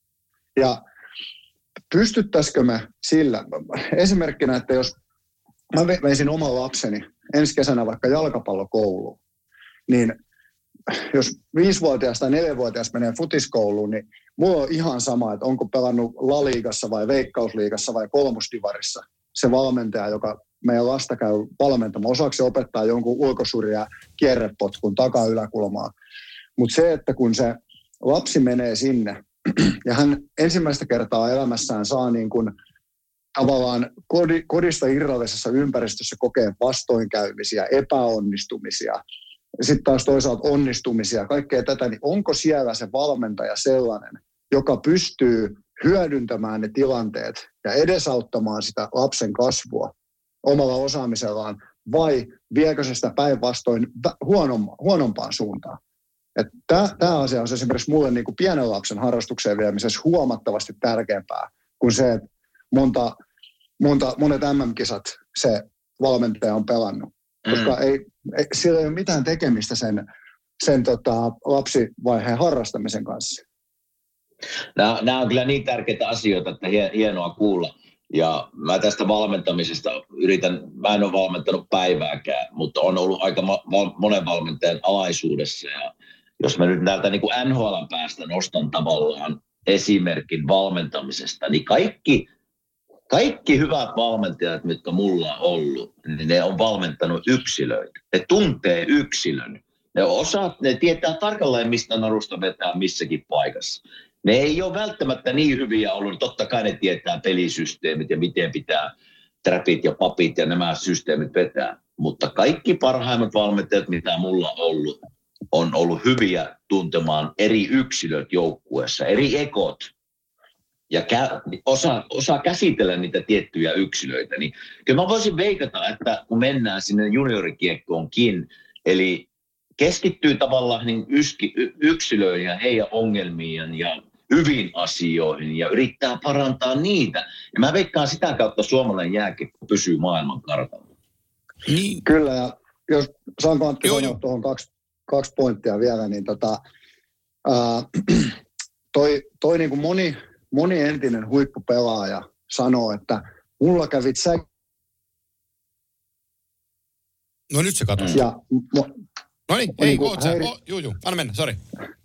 Ja pystyttäisikö me sillä, esimerkkinä, että jos mä veisin oman lapseni ensi kesänä vaikka jalkapallokouluun, niin jos viisivuotias tai neljävuotias menee futiskouluun, niin mulla on ihan sama, että onko pelannut La-liigassa vai Veikkausliigassa vai kolmosdivarissa se valmentaja, joka meidän lasta käy valmentamaan. Osaako se opettaa jonkun ulkosurja kierrepotkun taka-yläkulmaa. Mutta se, että kun se lapsi menee sinne, ja hän ensimmäistä kertaa elämässään saa niin kuin tavallaan kodista irrallisessa ympäristössä kokee vastoinkäymisiä, epäonnistumisia, sitten taas toisaalta onnistumisia, kaikkea tätä, niin onko siellä se valmentaja sellainen, joka pystyy hyödyntämään ne tilanteet ja edesauttamaan sitä lapsen kasvua omalla osaamisellaan, vai viekö se sitä päinvastoin huonompaan suuntaan? Tämä asia on esimerkiksi mulle niin kuin pienen lapsen harrastukseen viemisessä huomattavasti tärkeämpää kuin se, että monta, monta, monet M M-kisat se valmentaja on pelannut. Koska mm. ei, ei, sillä ei ole mitään tekemistä sen, sen tota, lapsivaiheen harrastamisen kanssa. Nämä, nämä on kyllä niin tärkeitä asioita, että hienoa kuulla. Ja mä tästä valmentamisesta yritän, mä en ole valmentanut päivääkään, mutta on ollut aika monen valmentajan alaisuudessa. Ja jos mä nyt näiltä niin kuin N H L:n päästä nostan tavallaan esimerkin valmentamisesta, niin kaikki, kaikki hyvät valmentajat, mitkä mulla on ollut, niin ne on valmentanut yksilöitä. Ne tuntee yksilön. Ne osaa, ne tietää tarkalleen, mistä narusta vetää missäkin paikassa. Ne ei ole välttämättä niin hyviä ollut. Totta kai ne tietää pelisysteemit ja miten pitää trapit ja papit ja nämä systeemit vetää. Mutta kaikki parhaimmat valmentajat, mitä mulla on ollut, on ollut hyviä tuntemaan eri yksilöt joukkueessa, eri ekot. Ja kä- osaa, osaa käsitellä niitä tiettyjä yksilöitä. Niin kyllä mä voisin veikata, että kun mennään sinne juniorikiekkoonkin, eli keskittyy tavallaan niin yski, yksilöihin ja heidän ongelmiin ja hyvin asioihin ja yrittää parantaa niitä. Ja mä veikkaan sitä kautta suomalainen jääkiekko pysyy maailman kartalla. Niin. Kyllä, ja jos saanko Antti sanoa tuohon kaksi, kaksi pointtia vielä, niin tota, ää, toi, toi niin kuin moni, moni entinen huippupelaaja sanoo, että mulla kävit sä... No nyt se katosi. Ja, mo, no niin, ei, niin oot sä. häiri... Oh, juu, juu, anna mennä, sori.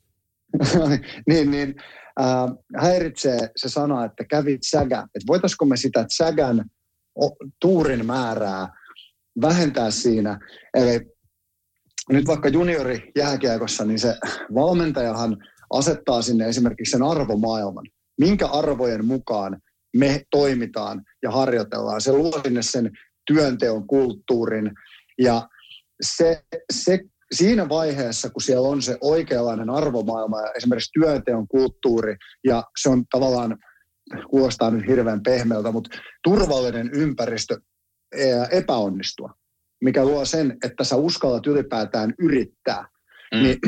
niin, niin äh, häiritsee se sana, että kävit sägä. Että voitaisiko me sitä sägän o, tuurin määrää vähentää siinä. Eli nyt vaikka juniorijääkiekossa, niin se valmentajahan asettaa sinne esimerkiksi sen arvomaailman. Minkä arvojen mukaan me toimitaan ja harjoitellaan. Se luo sinne sen työnteon kulttuurin. Ja se, se, siinä vaiheessa, kun siellä on se oikeanlainen arvomaailma ja esimerkiksi työnteon kulttuuri, ja se on tavallaan, kuulostaa nyt hirveän pehmeältä, mutta turvallinen ympäristö epäonnistua, mikä luo sen, että sä uskallat ylipäätään yrittää. Mm. Niin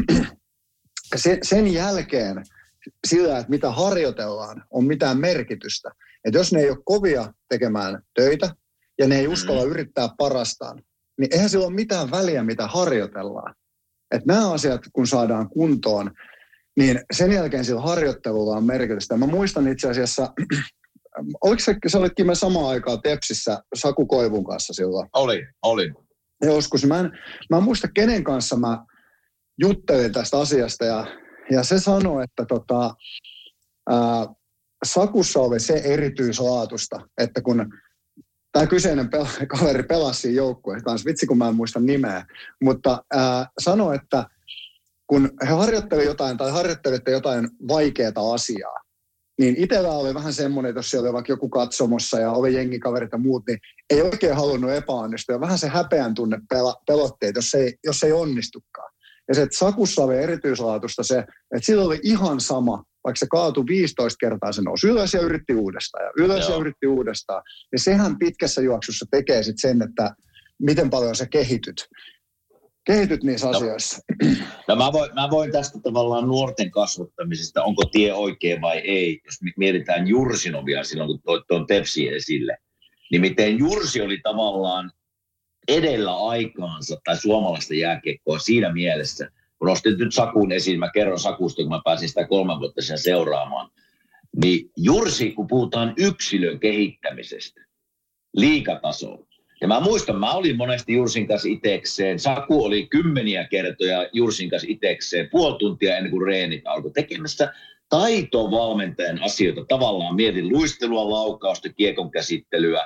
se, sen jälkeen sillä, että mitä harjoitellaan, on mitään merkitystä. Että jos ne ei ole kovia tekemään töitä ja ne ei uskalla mm. yrittää parastaan, niin eihän sillä ole mitään väliä, mitä harjoitellaan. Että nämä asiat, kun saadaan kuntoon, niin sen jälkeen sillä harjoittelulla on merkitystä. Mä muistan itse asiassa, oliko se, sä olitkin me samaan aikaan Tepsissä Saku Koivun kanssa silloin? Oli, oli. Joskus. Mä en, mä en muista, kenen kanssa mä juttelin tästä asiasta, ja, ja se sanoi, että tota, ää, Sakussa oli se erityislaatusta, että kun tämä kyseinen pel- kaveri pelasi siinä joukkueessa, vitsi kun mä en muista nimeä, mutta ää, sanoi, että kun he harjoittelivat jotain tai harjoittelitte jotain vaikeaa asiaa, niin itsellä oli vähän semmoinen, että jos siellä oli vaikka joku katsomossa ja oli jengikaverit ja muut, niin ei oikein halunnut epäonnistua. Ja vähän se häpeän tunne pela- pelotteet, jos ei, jos ei onnistukaan. Ja se, että Sakussa oli erityislaatusta se, että sillä oli ihan sama, vaikka se kaatui viisitoista kertaa, se nousi ylös ja yritti uudestaan ja ylös Joo. ja yritti uudestaan. Ja sehän pitkässä juoksussa tekee sitten sen, että miten paljon sä kehityt. Kehityt niissä no, asioissa. No mä voin, mä voin tästä tavallaan nuorten kasvattamisesta, onko tie oikein vai ei, jos mietitään Jursinovia silloin, kun toit tuon Tepsi esille. Niin miten Jursi oli tavallaan edellä aikaansa tai suomalaista jääkiekkoa siinä mielessä, kun nostin nyt Sakun esiin, mä kerron Sakusta, kun mä pääsin sitä kolme vuotta sen seuraamaan, niin Jursi, kun puhutaan yksilön kehittämisestä, liigatasolla. Ja mä muistan, mä olin monesti Jursin kanssa itekseen, Saku oli kymmeniä kertoja Jursin kanssa itekseen, puoli tuntia ennen kuin reenit alkoi tekemässä taitovalmentajan asioita. Tavallaan mietin luistelua, laukausta, kiekon käsittelyä,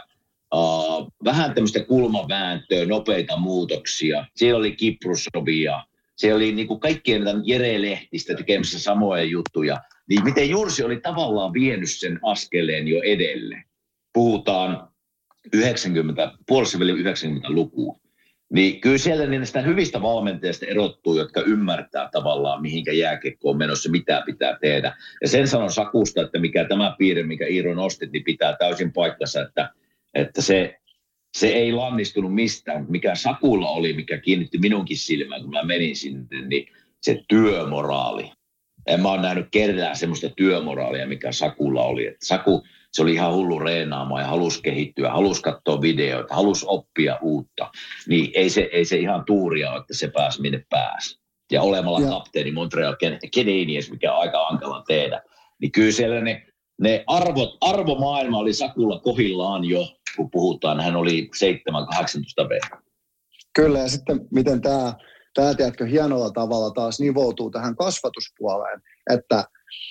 uh, vähän tämmöistä kulmavääntöä, nopeita muutoksia. Siellä oli Kiprusovia. Se oli niin kuin kaikkien Jere Lehtistä tekemässä samoja juttuja. Niin miten Jursi oli tavallaan vienyt sen askeleen jo edelle. Puhutaan yhdeksänkymmentä, puolessa välillä yhdeksänkymmentälukua. Niin kyllä siellä niistä hyvistä valmentajista erottuu, jotka ymmärtää tavallaan, mihinkä jääkiekko on menossa, mitä pitää tehdä. Ja sen sanon Sakusta, että mikä tämä piirre, mikä Iiro nostit, niin pitää täysin paikkansa, että, että se... Se ei lannistunut mistään, mikä Sakulla oli, mikä kiinnitti minunkin silmään, kun mä menin sinne, niin se työmoraali. En mä ole nähnyt kerran semmoista työmoraalia, mikä Sakulla oli. Että Saku, se oli ihan hullu reenaamaan ja halusi kehittyä, halusi katsoa videoita, halusi oppia uutta. Niin ei se, ei se ihan tuuria ole, että se pääsi minne pääsi. Ja olemalla ja. kapteeni Montreal Canadiens, mikä on aika hankala tehdä. Niin kyllä siellä ne, ne arvot, arvomaailma oli Sakulla kohillaan jo, kun puhutaan, hän oli seitsemän kahdeksantoista V. Kyllä, ja sitten miten tämä, tämä tiedätkö, hienolla tavalla taas nivoutuu tähän kasvatuspuoleen, että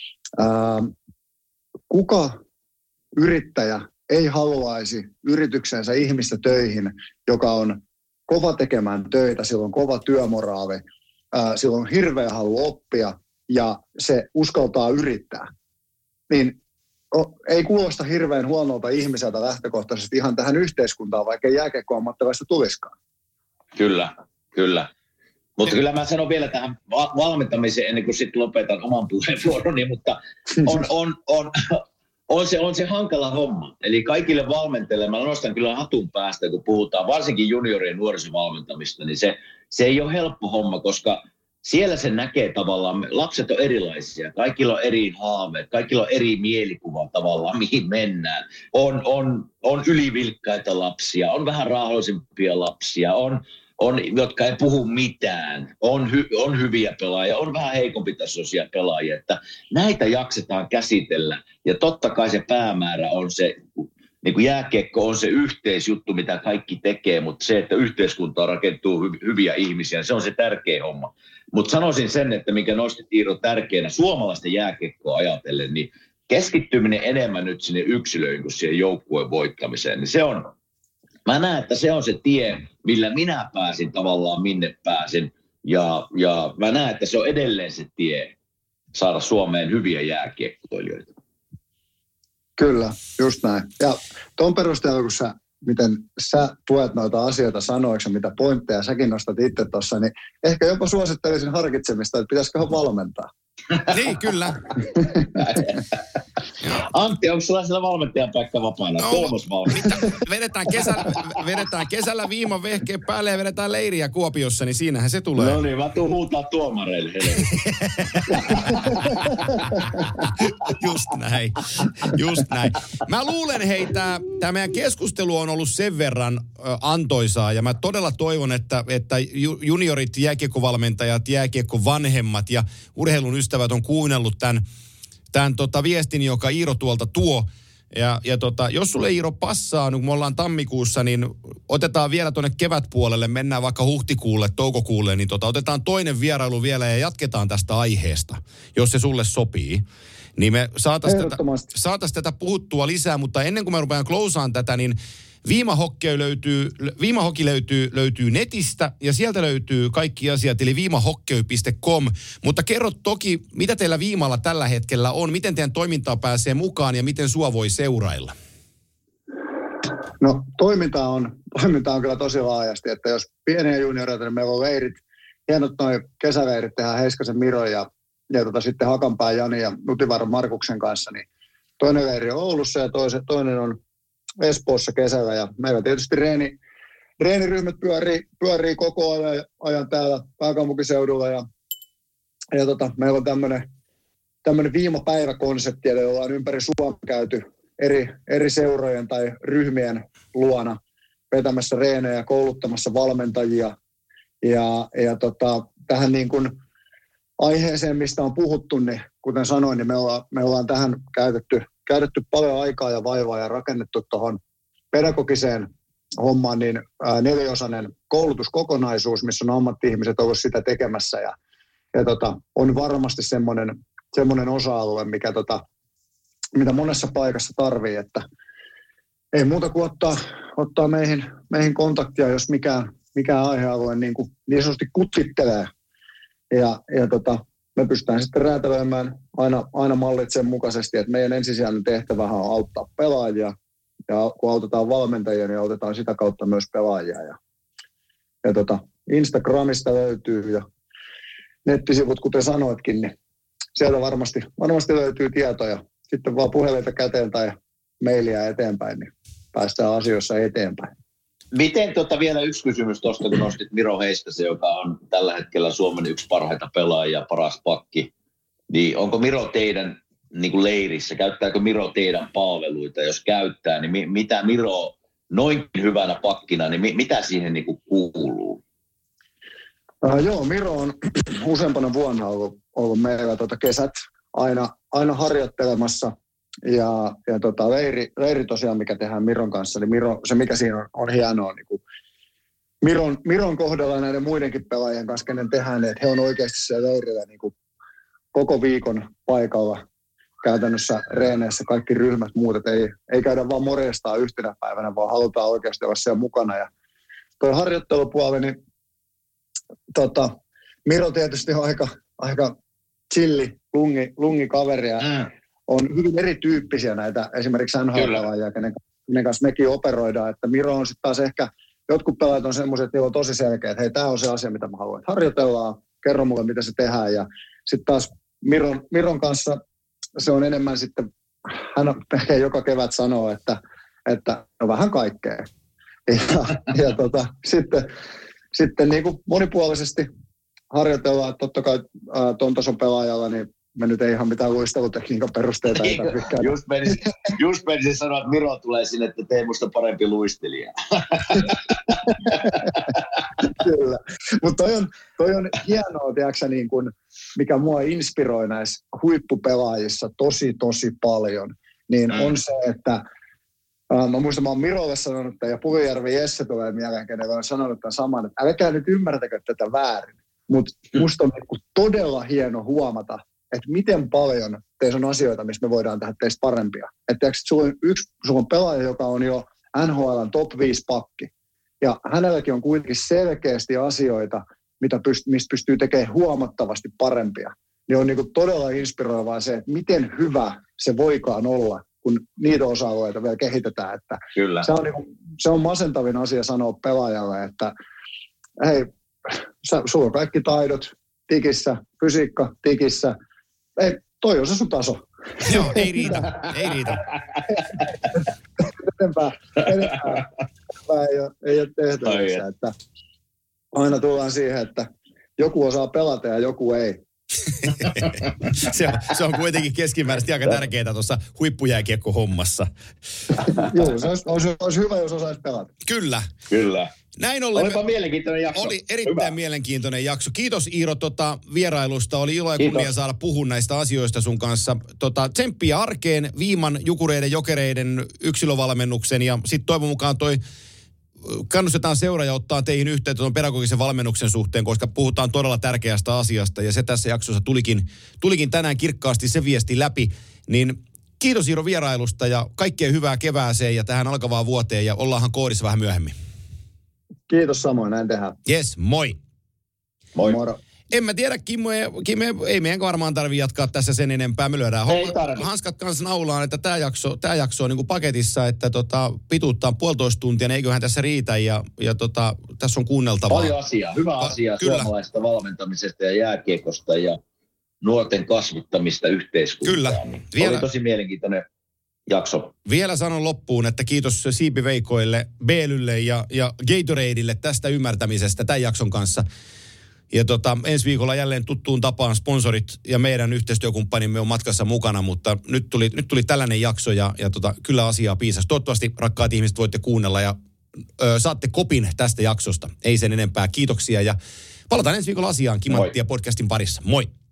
ää, kuka yrittäjä ei haluaisi yrityksensä ihmistä töihin, joka on kova tekemään töitä, sillä on kova työmoraali, ää, sillä on hirveä halu oppia ja se uskaltaa yrittää. Niin ei kuulosta hirveän huonolta ihmiseltä lähtökohtaisesti ihan tähän yhteiskuntaan, vaikka ei jääkiekko-ammattilaista tulisikaan. Kyllä, kyllä. Mutta kyllä mä sanon vielä tähän valmentamiseen ennen kuin sitten lopetan oman puheenvuoroni, mutta on, on, on, on, se, on se hankala homma. Eli kaikille valmentajille, mä nostan kyllä hatun päästä, kun puhutaan varsinkin juniorien nuorisovalmentamista, niin se, se ei ole helppo homma, koska siellä se näkee tavallaan, lapset on erilaisia, kaikilla on eri haaveet, kaikilla on eri mielikuva tavallaan, mihin mennään. On, on, on ylivilkkaita lapsia, on vähän raahoisimpia lapsia, on, on, jotka ei puhu mitään, on, hy, on hyviä pelaajia, on vähän heikompitasoisia pelaajia, että näitä jaksetaan käsitellä. Ja totta kai se päämäärä on se niin kuin jääkiekko on se yhteisjuttu, mitä kaikki tekee, mutta se, että yhteiskuntaan rakentuu hy- hyviä ihmisiä, se on se tärkeä homma. Mutta sanoisin sen, että mikä nostit Iiro tärkeänä suomalaisten jääkiekkoa ajatellen, niin keskittyminen enemmän nyt sinne yksilöihin kuin siihen joukkueen voittamiseen, niin se on, mä näen, että se on se tie, millä minä pääsin tavallaan minne pääsin, ja, ja mä näen, että se on edelleen se tie saada Suomeen hyviä jääkiekkoilijoita. Kyllä, just näin. Ja tuon perusteella, kun sä, miten sä tuet noita asioita sanoiksi, mitä pointteja säkin nostat itse tuossa, niin ehkä jopa suosittelisin harkitsemista, että pitäisiköhän valmentaa. Niin, kyllä. Antti, onko sulla siellä valmentajan paikka vapaana? No, Kolmosvalmentaja. Vedetään kesällä, vedetään kesällä viiman vehkeen päälle ja vedetään leiriä Kuopiossa, niin siinähän se tulee. No niin, mä tuun huutaa tuomareille. Just näin, just näin. Mä luulen, hei, tämä meidän keskustelu on ollut sen verran ö, antoisaa, ja mä todella toivon, että, että juniorit, jääkiekkovalmentajat, jääkiekko-vanhemmat ja urheilun ystävät on kuunnellut tämän, tämän tota viestin, joka Iiro tuolta tuo. Ja, ja tota, jos sulle Iiro passaa, kun me ollaan tammikuussa, niin otetaan vielä tuonne kevätpuolelle, mennään vaikka huhtikuulle, toukokuulle, niin tota, otetaan toinen vierailu vielä ja jatketaan tästä aiheesta, jos se sulle sopii. Niin me saataisiin tätä, saatais tätä puhuttua lisää, mutta ennen kuin me rupean klousaan tätä, niin Viimahokki löytyy, Viimahokki löytyy, löytyy netistä ja sieltä löytyy kaikki asiat, eli viimahokkey piste com. Mutta kerro toki, mitä teillä Viimalla tällä hetkellä on, miten teidän toimintaa pääsee mukaan ja miten sua voi seurailla? No toiminta on, toiminta on kyllä tosi laajasti, että jos pieniä junioreita, niin meillä on leirit, hienot noi kesäleirit tehdään Heiskasen Miro ja, ja tota, sitten Hakanpään Jani ja Nutivaaran Markuksen kanssa, niin toinen leiri on Oulussa ja toise, toinen on Espoossa kesällä ja meillä tietysti reeni, reeniryhmät pyörii, pyörii koko ajan, ajan täällä pääkaupunkiseudulla ja, ja tota, meillä on tämmöinen tämmöinen viimapäiväkonsepti, jolla on ympäri Suomea käyty eri, eri seurojen tai ryhmien luona vetämässä reenejä, kouluttamassa valmentajia ja, ja tota, tähän niin kuin aiheeseen, mistä on puhuttu, niin kuten sanoin, niin me ollaan, me ollaan tähän käytetty käytetty paljon aikaa ja vaivaa ja rakennettu tuohon pedagogiseen hommaan niin ää, neliosainen koulutuskokonaisuus, missä on ammatti-ihmiset ollut sitä tekemässä ja, ja tota, on varmasti semmoinen, semmoinen osa-alue, mikä tota, mitä monessa paikassa tarvii, että ei muuta kuin ottaa, ottaa meihin, meihin kontaktia, jos mikään, mikään aihealue niin, kuin niin sanotusti kutittelee ja, ja tota, me pystytään sitten räätälöimään aina, aina mallit sen mukaisesti, että meidän ensisijainen tehtävähän on auttaa pelaajia. Ja kun autetaan valmentajia, niin autetaan sitä kautta myös pelaajia. Ja, ja tota, Instagramista löytyy ja nettisivut, kuten sanoitkin, niin sieltä varmasti, varmasti löytyy tietoja. Sitten vaan puhelinta käteen tai mailia eteenpäin, niin päästään asioissa eteenpäin. Miten tota, vielä yksi kysymys tuosta, kun nostit Miro Heiskasen, joka on tällä hetkellä Suomen yksi parhaita pelaajia, paras pakki. Niin onko Miro teidän niin kuin leirissä, käyttääkö Miro teidän palveluita? Jos käyttää, niin mi- mitä Miro noinkin hyvänä pakkina, niin mi- mitä siihen niin kuin kuuluu? Uh, joo, Miro on useampana vuonna ollut, ollut meillä tota kesät aina, aina harjoittelemassa. Ja, ja tota, leiri, leiri tosiaan, mikä tehdään Miron kanssa, niin Miro, se mikä siinä on, on hienoa niin kuin Miron, Miron kohdalla näiden muidenkin pelaajien kanssa, kenen tehdään, että he on oikeasti siellä leirillä niin kuin koko viikon paikalla käytännössä reeneissä kaikki ryhmät muut, että ei, ei käydä vaan morjestaan yhtenä päivänä, vaan halutaan oikeasti olla siellä mukana. Ja tuo harjoittelupuoli, niin tota, Miro tietysti on aika, aika chilli, lungi, lungi kaveri ja mm. on hyvin erityyppisiä näitä esimerkiksi N H L-pelaajia, kenen, kenen kanssa mekin operoidaan, että Miro on sitten taas ehkä, jotkut pelaajat on semmoiset, että niillä on tosi selkeä, että hei, tämä on se asia, mitä mä haluan, että harjoitellaan, kerro mulle, mitä se tehdään, ja sitten taas Miron, Miron kanssa se on enemmän sitten, hän ehkä joka kevät sanoo, että, että no vähän kaikkea, ja, ja tota, sitten, sitten niin kuin monipuolisesti harjoitellaan, että totta kai ää, ton tason pelaajalla, niin me nyt ei ihan mitään luistelutekniikan perusteita. Ei just menisin, just menisin sanoa, että Miro tulee sinne, että tee musta parempi luistelija. Kyllä, mutta toi on, toi on hienoa, tiedätkö, niin kuin, mikä mua inspiroi näissä huippupelaajissa tosi, tosi paljon, niin mm. on se, että Uh, mä muistan, mä oon Mirolle sanonut, ja Purijärvi Jesse tulee mieleen, kenellä on sanonut tämän saman, että älkää nyt ymmärtäkö tätä väärin. Mutta musta on niinku todella hieno huomata, että miten paljon teissä on asioita, missä me voidaan tehdä teistä parempia. Että sulla on yksi, sulla on pelaaja, joka on jo N H L:n top viisi pakki. Ja hänelläkin on kuitenkin selkeästi asioita, mitä pyst- mistä pystyy tekemään huomattavasti parempia. Niin on niinku todella inspiroivaa se, että miten hyvä se voikaan olla, kun niitä osa-alueita vielä kehitetään. Että Kyllä. Se on, niinku, se on masentavin asia sanoa pelaajalle, että hei, sä, sulla on kaikki taidot tikissä, fysiikka tikissä. Ei, toi on se sun taso. Joo, ei riitä, ei riitä. Enempää, enempää, enempää ei ole, ei ole tehtävissä. Että aina tullaan siihen, että joku osaa pelata ja joku ei. se, on, se on kuitenkin keskimääräisesti aika tärkeää tuossa huippujääkiekko-hommassa. Joo, se olisi, olisi, olisi hyvä, jos osaisi pelata. Kyllä. Kyllä. Näin ollen. Olipa mielenkiintoinen jakso. Oli erittäin hyvä. Mielenkiintoinen jakso. Kiitos Iiro tota, vierailusta. Oli ilo ja Kiitos. kunnia saada puhua näistä asioista sun kanssa. Tota, tsemppiä arkeen, Viiman, Jukureiden, Jokereiden yksilövalmennuksen ja sitten toivon mukaan toi kannustetaan seuraaja ottaa teihin yhteyttä tuon pedagogisen valmennuksen suhteen, koska puhutaan todella tärkeästä asiasta ja se tässä jaksossa tulikin, tulikin tänään kirkkaasti se viesti läpi. Niin kiitos Iiro vierailusta ja kaikkea hyvää kevääseen ja tähän alkavaan vuoteen ja ollaanhan koodissa vähän myöhemmin. Kiitos samoin, näin tehdään. Jes, moi. Moi. Moro. En mä tiedä, Kimmo, Kimmo ei meidän varmaan tarvitse jatkaa tässä sen enempää. Me lyödään Ei tarvi. hanskat kanssa naulaan, että tämä jakso, tää jakso on niinku paketissa, että tota, pituuttaa puolitoista tuntia, niin eiköhän tässä riitä ja, ja tota, tässä on kuunneltavaa. Paljon asiaa, hyvä asia Kyllä. suomalaista valmentamisesta ja jääkiekosta ja nuorten kasvittamista yhteiskuntaan. Kyllä. Niin Vielä- oli tosi mielenkiintoinen jakso. Vielä sanon loppuun, että kiitos Siipiveikoille, Beelylle ja, ja Gatoradeille tästä ymmärtämisestä tämän jakson kanssa. Ja tota, ensi viikolla jälleen tuttuun tapaan sponsorit ja meidän yhteistyökumppanimme on matkassa mukana, mutta nyt tuli, nyt tuli tällainen jakso ja, ja tota, kyllä asiaa piisasi. Toivottavasti rakkaat ihmiset voitte kuunnella ja ö, saatte kopin tästä jaksosta. Ei sen enempää. Kiitoksia ja palataan ensi viikolla asiaan Kimanttia podcastin parissa. Moi!